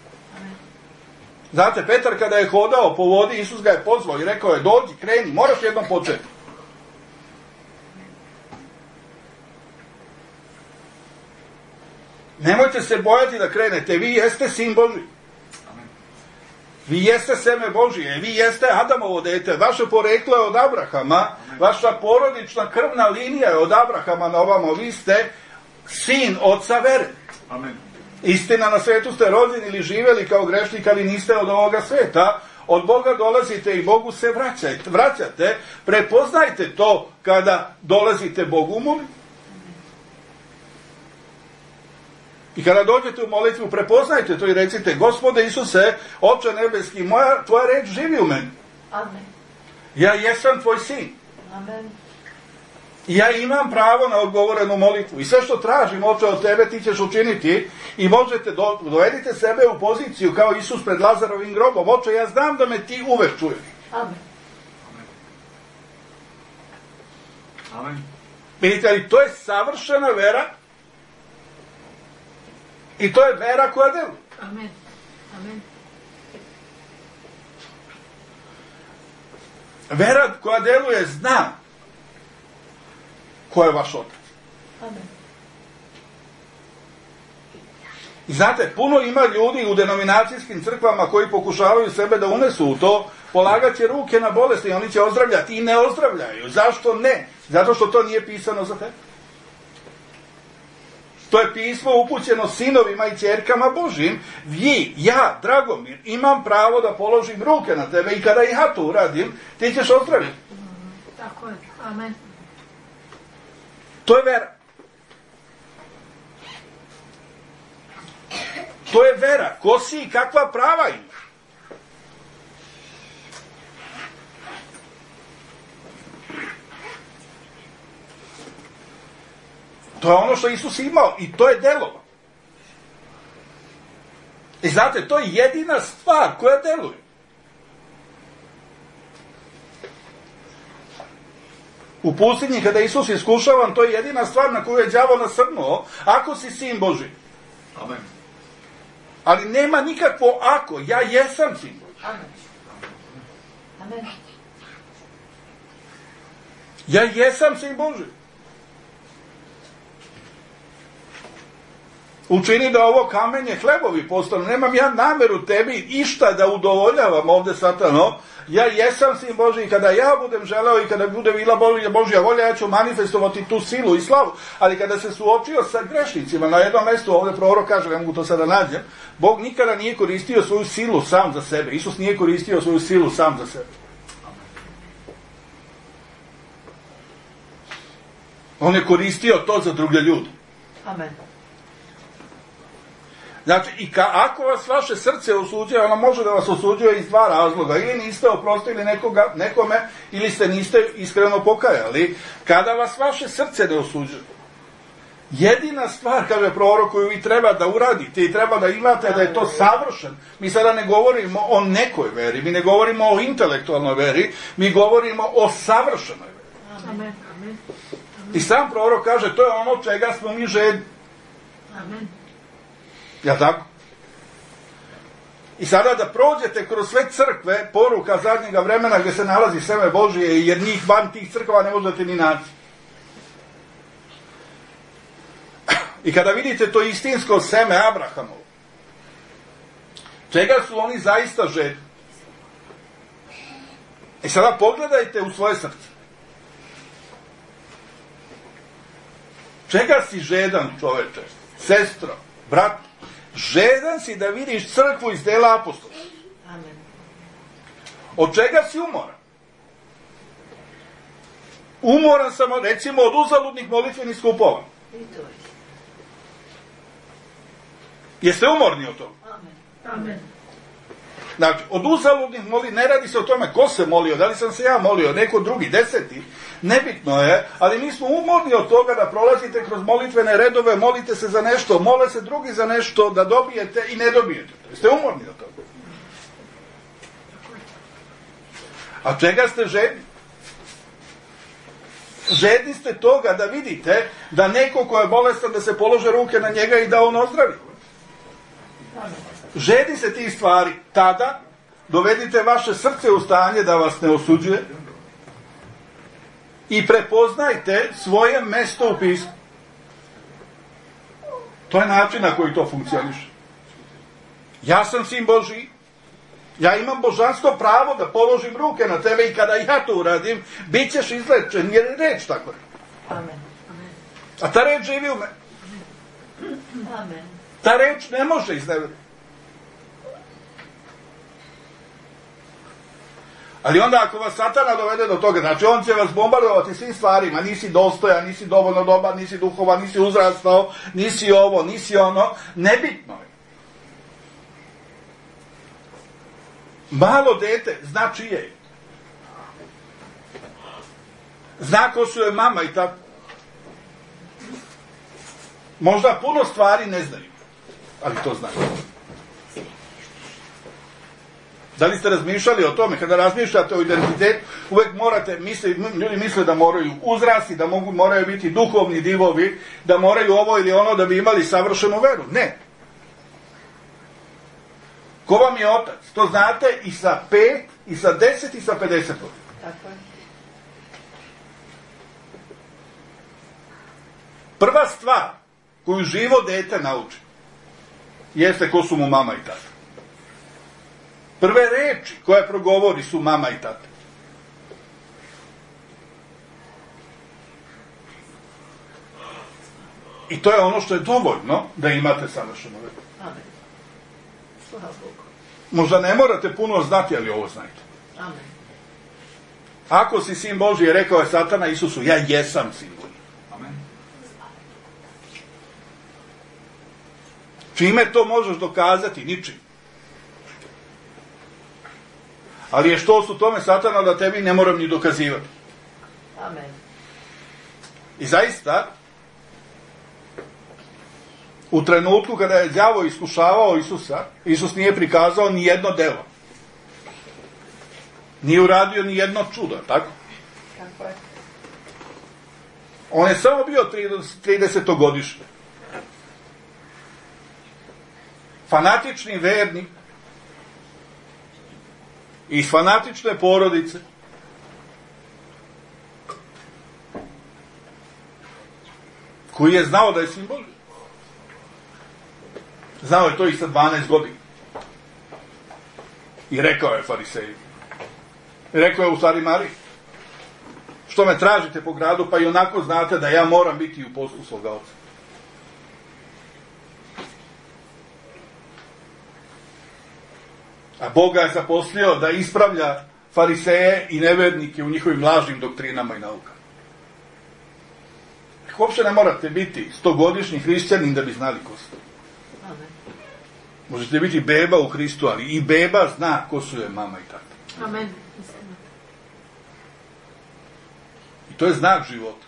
Znate, Petar kada je hodao po vodi, Isus ga je pozvao i rekao je, dođi, kreni, moraš jednom početi. Nemojte se bojati da krenete, vi jeste sin Božji. Vi jeste seme Božije, vi jeste Adamovo dete, vaše poreklo je od Abrahama, vaša porodična krvna linija je od Abrahama na ovamo, vi ste sin oca vere. Amen. Istina, na svetu ste rođeni ili živeli kao grešnik, ali niste od ovoga sveta. Od Boga dolazite i Bogu se vraćate. vraćate. Prepoznajte to kada dolazite Bogu u molitvu. I kada dođete u molitvu, prepoznajte to i recite, Gospode Isuse, Oče nebeski, moja, tvoja reč živi u meni. Amen. Ja jesam tvoj sin. Amen. I ja imam pravo na odgovorenu molitvu. I sve što tražim, Oče, od tebe, ti ćeš učiniti. I možete, do, dovedite sebe u poziciju kao Isus pred Lazarovim grobom. Oče, ja znam da me ti uvek čuješ. Amen. Amen. Vidite, ali to je savršena vera. I to je vera koja deluje. Amen. Amen. Vera koja deluje zna ko je vaš otac. Amen. I znate, puno ima ljudi u denominacijskim crkvama koji pokušavaju sebe da unesu u to, polagat će ruke na bolesti i oni će ozdravljati i ne ozdravljaju. Zašto ne? Zato što to nije pisano za tebe. To je pismo upućeno sinovima i ćerkama Božim. Vi, ja, Dragomir, imam pravo da položim ruke na tebe i kada ja to uradim, ti ćeš ozdraviti. Tako je. Amen. To je vera. To je vera. Ko si i kakva prava imaš? To je ono što Isus imao i to je delovao. I znate, to je jedina stvar koja deluje. U pustinji kada je Isus iskušavan, to je jedina stvar na koju je đavo nasrnuo, ako si sin Boži. Amen. Ali nema nikakvo ako, ja jesam sin Boži. Amen. Amen. Ja jesam sin Boži. Učini da ovo kamenje hlebovi postanu. Nemam ja nameru tebi išta da udovoljavam ovde, Satano. Ja jesam sin Boži i kada ja budem želeo i kada bude bila Božja volja, ja ću manifestovati tu silu i slavu. Ali kada se suočio sa grešnicima, na jednom mjestu ovde prorok kaže, ne mogu to sada nađem, Bog nikada nije koristio svoju silu sam za sebe. Isus nije koristio svoju silu sam za sebe. On je koristio to za druge ljude. Amen. Znači, i ka, ako vas vaše srce osuđuje, ono može da vas osuđuje iz dva razloga. Ili niste oprostili nekoga, nekome, ili ste niste iskreno pokajali. Kada vas vaše srce ne osuđuje, jedina stvar, kaže prorok, koju vi treba da uradite i treba da imate, da je to savršen. Mi sada ne govorimo o nekoj veri, mi ne govorimo o intelektualnoj veri, mi govorimo o savršenoj veri. Amen. Amen. I sam prorok kaže, to je ono čega smo mi žedni. Amen. Jel' tako? I sada da prođete kroz sve crkve, poruka zadnjega vremena gdje se nalazi seme Božije, jer njih van tih crkva ne možete ni naći. I kada vidite to istinsko seme Abrahamovo, čega su oni zaista žedni? I sada pogledajte u svoje srce. Čega si žedan, čoveče? Sestro, brat? Žedan si da vidiš crkvu iz dela apostola. Amen. Od čega si umoran? Umoran sam, recimo, od uzaludnih molitvenih skupova. I to je. Jeste umorni od toga? Amen. Amen. Znači, od uzaludnih moli, ne radi se o tome ko se molio, da li sam se ja molio, neko drugi, deseti, nebitno je, ali mi smo umorni od toga da prolazite kroz molitvene redove, molite se za nešto, mole se drugi za nešto, da dobijete i ne dobijete. Ste umorni od toga. A čega ste žedni? Žedni ste toga da vidite da neko ko je bolestan, da se polože ruke na njega i da on ozdravi. Žedi se tih stvari, tada dovedite vaše srce u stanje da vas ne osuđuje i prepoznajte svoje mesto u pismu. To je način na koji to funkcioniše. Ja sam sin Božji, ja imam božansko pravo da položim ruke na tebe i kada ja to uradim, bit ćeš izlečen, jer je reč tako je. Amen. A ta reč živi u meni. Amen. Ta reč ne može iznevjeriti. Ali onda ako vas Satana dovede do toga, znači on će vas bombardovati svim stvarima, nisi dostojan, nisi dovoljno dobar, nisi duhovan, nisi uzrastao, nisi ovo, nisi ono, nebitno je. Malo dete zna čije je. Zna ko su je mama i tako. Možda puno stvari ne znaju, ali to znaju. Da li ste razmišljali o tome? Kada razmišljate o identitetu, uvek morate misliti, ljudi misle da moraju uzrasti, da mogu, moraju biti duhovni divovi, da moraju ovo ili ono da bi imali savršenu veru. Ne. Ko vam je otac? To znate i sa pet, i sa deset, i sa pedeset godina. Tako je. Prva stvar koju živo dete nauči jeste ko su mu mama i tata. Prve reči koje progovori su mama i tata. I to je ono što je dovoljno da imate savršenu veru. Amen. Slava Bogu. Možda ne morate puno znati, ali ovo znajte. Amen. Ako si sin Božji, rekao je Satana Isusu, ja jesam sin Božji. Amen. Čime to možeš dokazati? Ničim. Ali je što su tome Satana da tebi ne moram ni dokazivati. Amen. I zaista, u trenutku kada je đavo iskušavao Isusa, Isus nije prikazao ni jedno delo. Nije uradio ni jedno čudo, tako? Tako je. On je samo bio tridesetogodišnji. Fanatični vernik iz fanatične porodice, koji je znao da je sin Božji. Znao je to i sa dvanaest godina. I rekao je fariseju. I rekao je u stvari Mariji, što me tražite po gradu, pa i onako znate da ja moram biti u poslu svoga oca. A Bog ga je zaposlio da ispravlja fariseje i nevernike u njihovim lažnim doktrinama i naukama. Uopšte ne morate biti stogodišnji hrišćanin da bi znali ko ste. Amen. Možete biti beba u Hristu, ali i beba zna ko su je mama i tata. Amen. Istina. I to je znak života.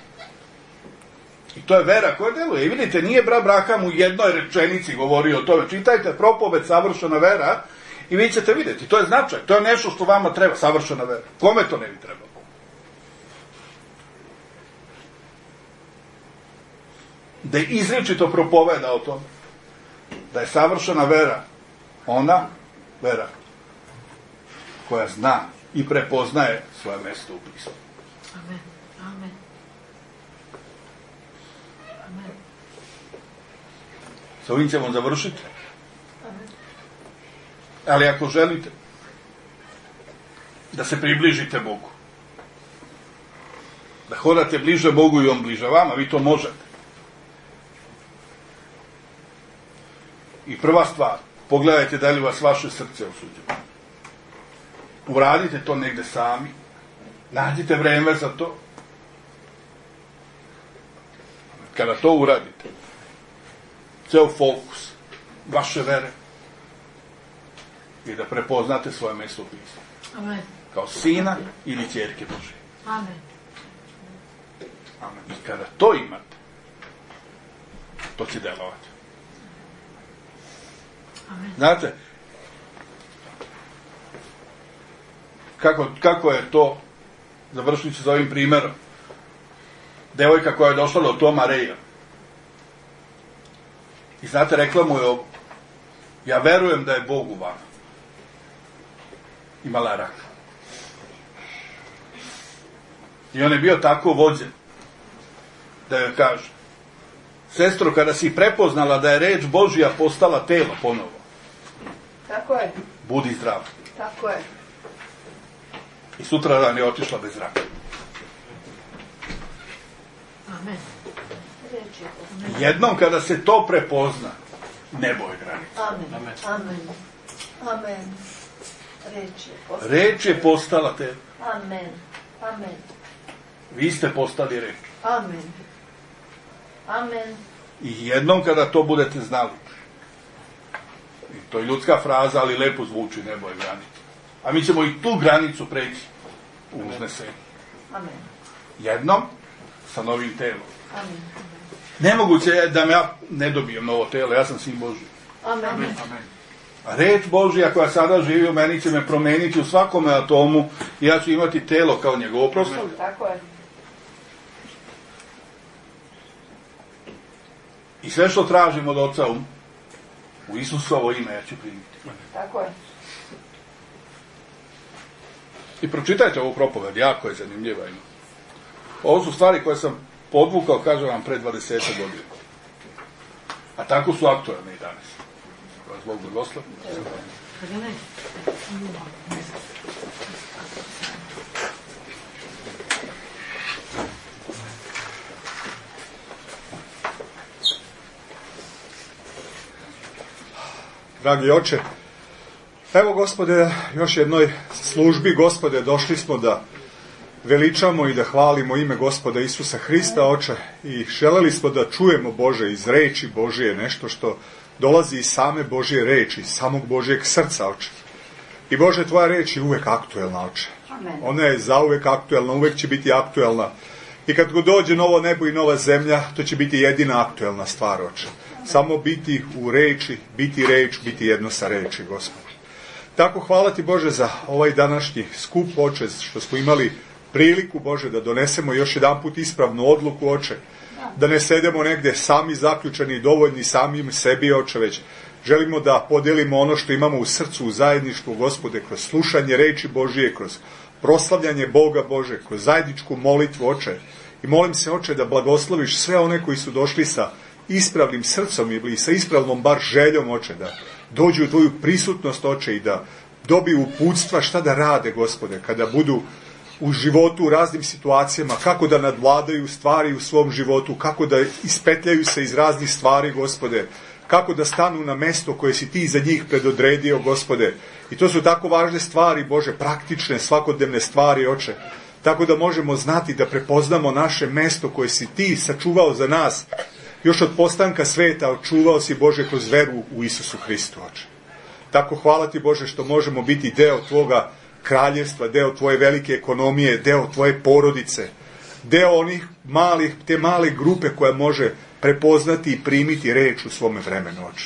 I to je vera koja deluje. I vidite, nije brat Abraham u jednoj rečenici govorio o tome. Čitajte propoved savršena vera i vi ćete vidjeti. To je značaj. To je nešto što vama treba. Savršena vera. Kome to ne bi trebalo? Da je izričito propoveda o tome. Da je savršena vera ona vera koja zna i prepoznaje svoje mjesto u pismu. Amen. Amen. Amen. Sa ovim ćemo završiti. Amen. Ali ako želite da se približite Bogu, da hodate bliže Bogu i On bliže vama, vi to možete. I prva stvar, pogledajte da li vas vaše srce osuđuje. Uradite to negde sami, nađite vreme za to. Kada to uradite, ceo fokus vaše vere je da prepoznate svoje mjesto u pismu. Amen. Kao sina ili ćerke Božje. Amen. Amen. I kada to imate, to će delovati. Amen. Znate, kako, kako je to, završit ću za ovim primjerom, devojka koja je došla do Toma Reja. I znate, rekla mu je ovo, ja verujem da je Bog u vama. Imala je rak. I on je bio tako vođen da joj kaže, sestro, kada si prepoznala da je reč Božja postala telo ponovo, Tako je. budi zdrav. Tako je. I sutra dan je otišla bez raka. Amen. Reč je Božja. Jednom kada se to prepozna, nebo je granica. Amen. Amen. Amen. Reč je Božja. Reč je postala telo. Amen. Amen. Vi ste postali reč. Amen. Amen. I jednom kada to budete znali, i to je ljudska fraza, ali lepo zvuči, nebo je granica. A mi ćemo i tu granicu preći u uznesenju. Amen. Jednom sa novim telom. Amen. Nemoguće je da me ja ne dobijem novo telo, ja sam sin Božji. Amen. Amen. A reč Božja koja sada živi u meni će me promeniti u svakome atomu i ja ću imati telo kao njegovo proslavlje. Tako je. I sve što tražim od Oca u, u Isusovo ime ja ću primiti. Tako je. I pročitajte ovu propoved, jako je zanimljiva ima. Ovo su stvari koje sam podvukao, kažem vam, pred dvadeset godina. A tako su aktualni i danas. Vas Bog blagoslovi. Dragi oče, evo Gospode, još jednoj službi, Gospode, došli smo da veličamo i da hvalimo ime Gospoda Isusa Hrista, oče, i želeli smo da čujemo, Bože, iz reči Božije, nešto što dolazi iz same Božje reči, iz samog Božjeg srca, oče. I Bože, tvoja reč je uvek aktuelna, oče. Ona je zauvek aktuelna, uvek će biti aktuelna. I kad god dođe novo nebo i nova zemlja, to će biti jedina aktuelna stvar, oče. Samo biti u reči, biti reč, biti jedno sa reči, Gospod. Tako hvala ti, Bože, za ovaj današnji skup, oče, što smo imali priliku, Bože, da donesemo još jedan put ispravnu odluku, oče, da ne sedemo negde sami zaključani i dovoljni samim sebi, oče, već želimo da podelimo ono što imamo u srcu, u zajedništvu, Gospode, kroz slušanje reči Božije, kroz proslavljanje Boga, Bože, kroz zajedničku molitvu, oče. I molim se, oče, da blagosloviš sve one koji su došli sa ispravnim srcom ili sa ispravnom bar željom, oče, da dođu u tvoju prisutnost, oče, i da dobiju uputstva šta da rade, Gospode, kada budu u životu, u raznim situacijama, kako da nadvladaju stvari u svom životu, kako da ispetljaju se iz raznih stvari, Gospode, kako da stanu na mesto koje si ti za njih predodredio, Gospode. I to su tako važne stvari, Bože, praktične, svakodnevne stvari, oče, tako da možemo znati da prepoznamo naše mesto koje si ti sačuvao za nas, još od postanka sveta, očuvao si, Bože, kroz veru u Isusu Hristu, oče. Tako hvala ti, Bože, što možemo biti deo tvoga kraljevstva, deo tvoje velike ekonomije, deo tvoje porodice, deo onih malih, te male grupe koja može prepoznati i primiti reč u svome vremenu, oče.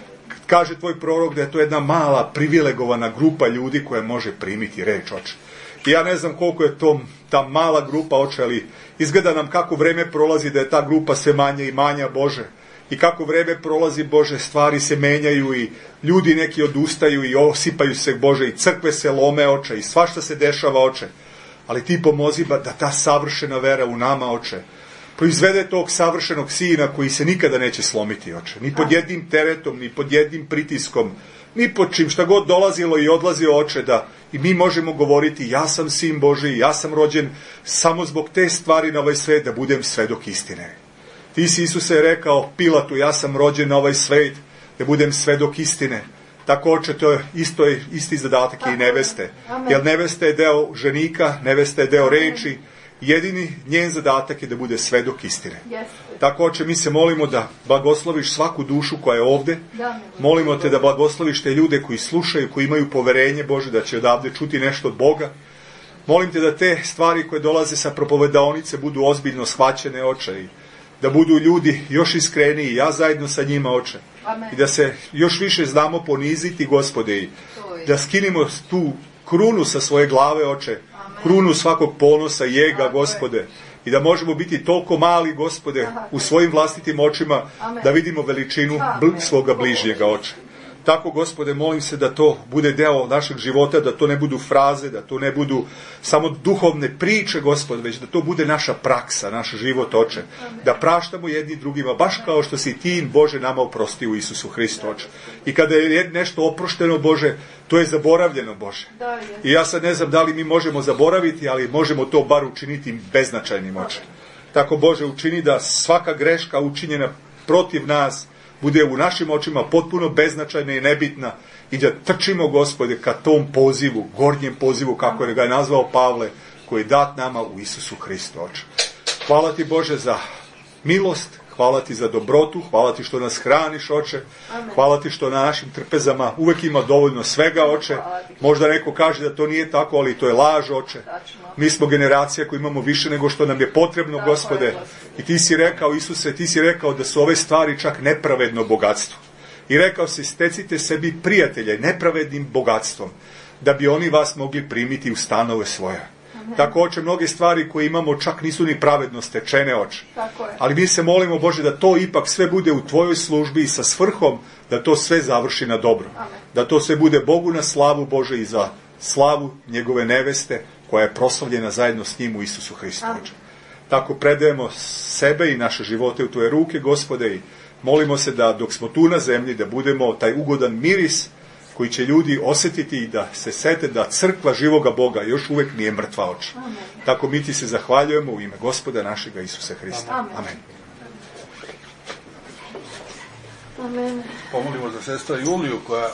Kaže tvoj prorok da je to jedna mala, privilegovana grupa ljudi koja može primiti reč, oče. I ja ne znam koliko je to ta mala grupa, oče, ali izgleda nam kako vreme prolazi da je ta grupa sve manja i manja, Bože. I kako vreme prolazi, Bože, stvari se menjaju i ljudi neki odustaju i osipaju se, Bože, i crkve se lome, oče, i svašta se dešava, oče. Ali ti pomozi da ta savršena vera u nama, oče, proizvede tog savršenog sina koji se nikada neće slomiti, oče. Ni pod jednim teretom, ni pod jednim pritiskom, ni pod čim, šta god dolazilo i odlazio, oče, da i mi možemo govoriti ja sam sin Božiji, ja sam rođen samo zbog te stvari na ovaj svet da budem svedok istine. Ti si, Isuse, rekao Pilatu, ja sam rođen na ovaj svet da budem svedok istine. Tako, oče, to je isto je isti zadatak i neveste. Jer nevesta je deo ženika, nevesta je deo reči, jedini njen zadatak je da bude svedok istine. Tako, oče, mi se molimo da blagosloviš svaku dušu koja je ovde. Molimo te da blagosloviš te ljude koji slušaju, koji imaju poverenje, Bože, da će odavde čuti nešto od Boga. Molim te da te stvari koje dolaze sa propovedaonice budu ozbiljno shvaćene, oče, i da budu ljudi još iskreniji, ja zajedno sa njima, oče. Amen. I da se još više znamo poniziti, Gospode, i da skinimo tu krunu sa svoje glave, oče. Amen. Krunu svakog ponosa i ega, Gospode. I da možemo biti toliko mali, Gospode, u svojim vlastitim očima, da vidimo veličinu bl- svoga bližnjega, oče. Tako, Gospode, molim se da to bude deo našeg života, da to ne budu fraze, da to ne budu samo duhovne priče, Gospode, već da to bude naša praksa, naš život, oče. Da praštamo jedni drugima, baš kao što si ti, Bože, nama oprosti u Isusu Hristu, oče. I kada je nešto oprošteno, Bože, to je zaboravljeno, Bože. I ja sad ne znam da li mi možemo zaboraviti, ali možemo to bar učiniti beznačajnim, oče. Tako, Bože, učini da svaka greška učinjena protiv nas bude u našim očima potpuno beznačajna i nebitna i da trčimo, Gospode, ka tom pozivu, gornjem pozivu, kako je ga je nazvao Pavle, koji je dat nama u Isusu Hristu, oče. Hvala ti, Bože, za milost, hvala ti za dobrotu, hvala ti što nas hraniš, oče. Hvala ti što na našim trpezama uvek ima dovoljno svega, oče. Možda neko kaže da to nije tako, ali to je laž, oče. Mi smo generacija koja imamo više nego što nam je potrebno, Gospode. I ti si rekao, Isuse, ti si rekao da su ove stvari čak nepravedno bogatstvo. I rekao si, stecite sebi prijatelje nepravednim bogatstvom, da bi oni vas mogli primiti u stanove svoje. Tako, oče, mnoge stvari koje imamo čak nisu ni pravedno stečene, oče. Ali mi se molimo, Bože, da to ipak sve bude u tvojoj službi i sa svrhom da to sve završi na dobro. Amen. Da to sve bude Bogu na slavu, Bože, i za slavu njegove neveste koja je proslavljena zajedno s njim u Isusu Hristu, oče. tako predajemo sebe i naše živote u tvoje ruke, Gospode, i molimo se da dok smo tu na zemlji, da budemo taj ugodan miris koji će ljudi osjetiti i da se sete da crkva živoga Boga još uvek nije mrtva oča. Tako mi ti se zahvaljujemo u ime Gospoda našega Isusa Hrista. Amen. Amen. Amen. Pomolimo za sestra Juliju koja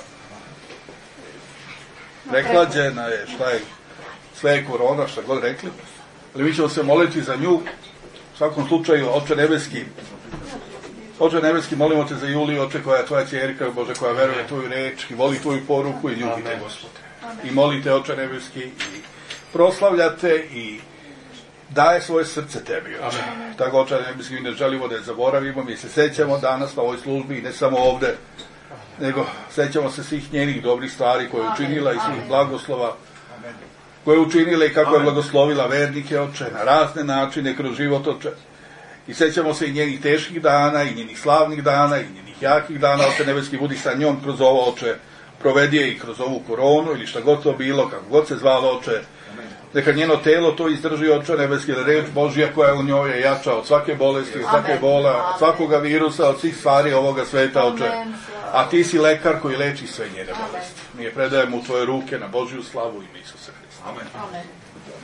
preklađena je, šta je, sve je korona, šta god rekli. Ali mi ćemo se moliti za nju. U svakom slučaju, Oče nebeski, Oče nebeski, molimo te za Juliju, Oče koja je tvoja ćerka, Bože, koja veruje tvoju reč i voli tvoju poruku i ljubi te, Gospode. I molite, Oče nebeski, i proslavljate i daje svoje srce tebi, Oče. Tako, Oče nebeski, mi ne želimo da je zaboravimo, mi se sećamo danas na ovoj službi i ne samo ovde, nego sećamo se svih njenih dobrih stvari koje je učinila i svih blagoslova koje je učinila i kako je blagoslovila vernike, Oče, na razne načine kroz život, Oče. I sećamo se i njenih teških dana, i njenih slavnih dana, i njenih jakih dana, Oče nebeski, budi sa njom kroz ovo, Oče, provedi je i kroz ovu koronu, ili šta god to bilo, kako god se zvalo, Oče. Neka njeno telo to izdrži, Oče nebeski, da reč Božja koja u njoj je jača od svake bolesti, od svake bola, od svakoga virusa, od svih stvari ovoga sveta, Oče. A ti si lekar koji leči sve njene bolesti. Mi je predajemo u tvoje ruke na Božju slavu i Isusa Hrista. Amen. Amen.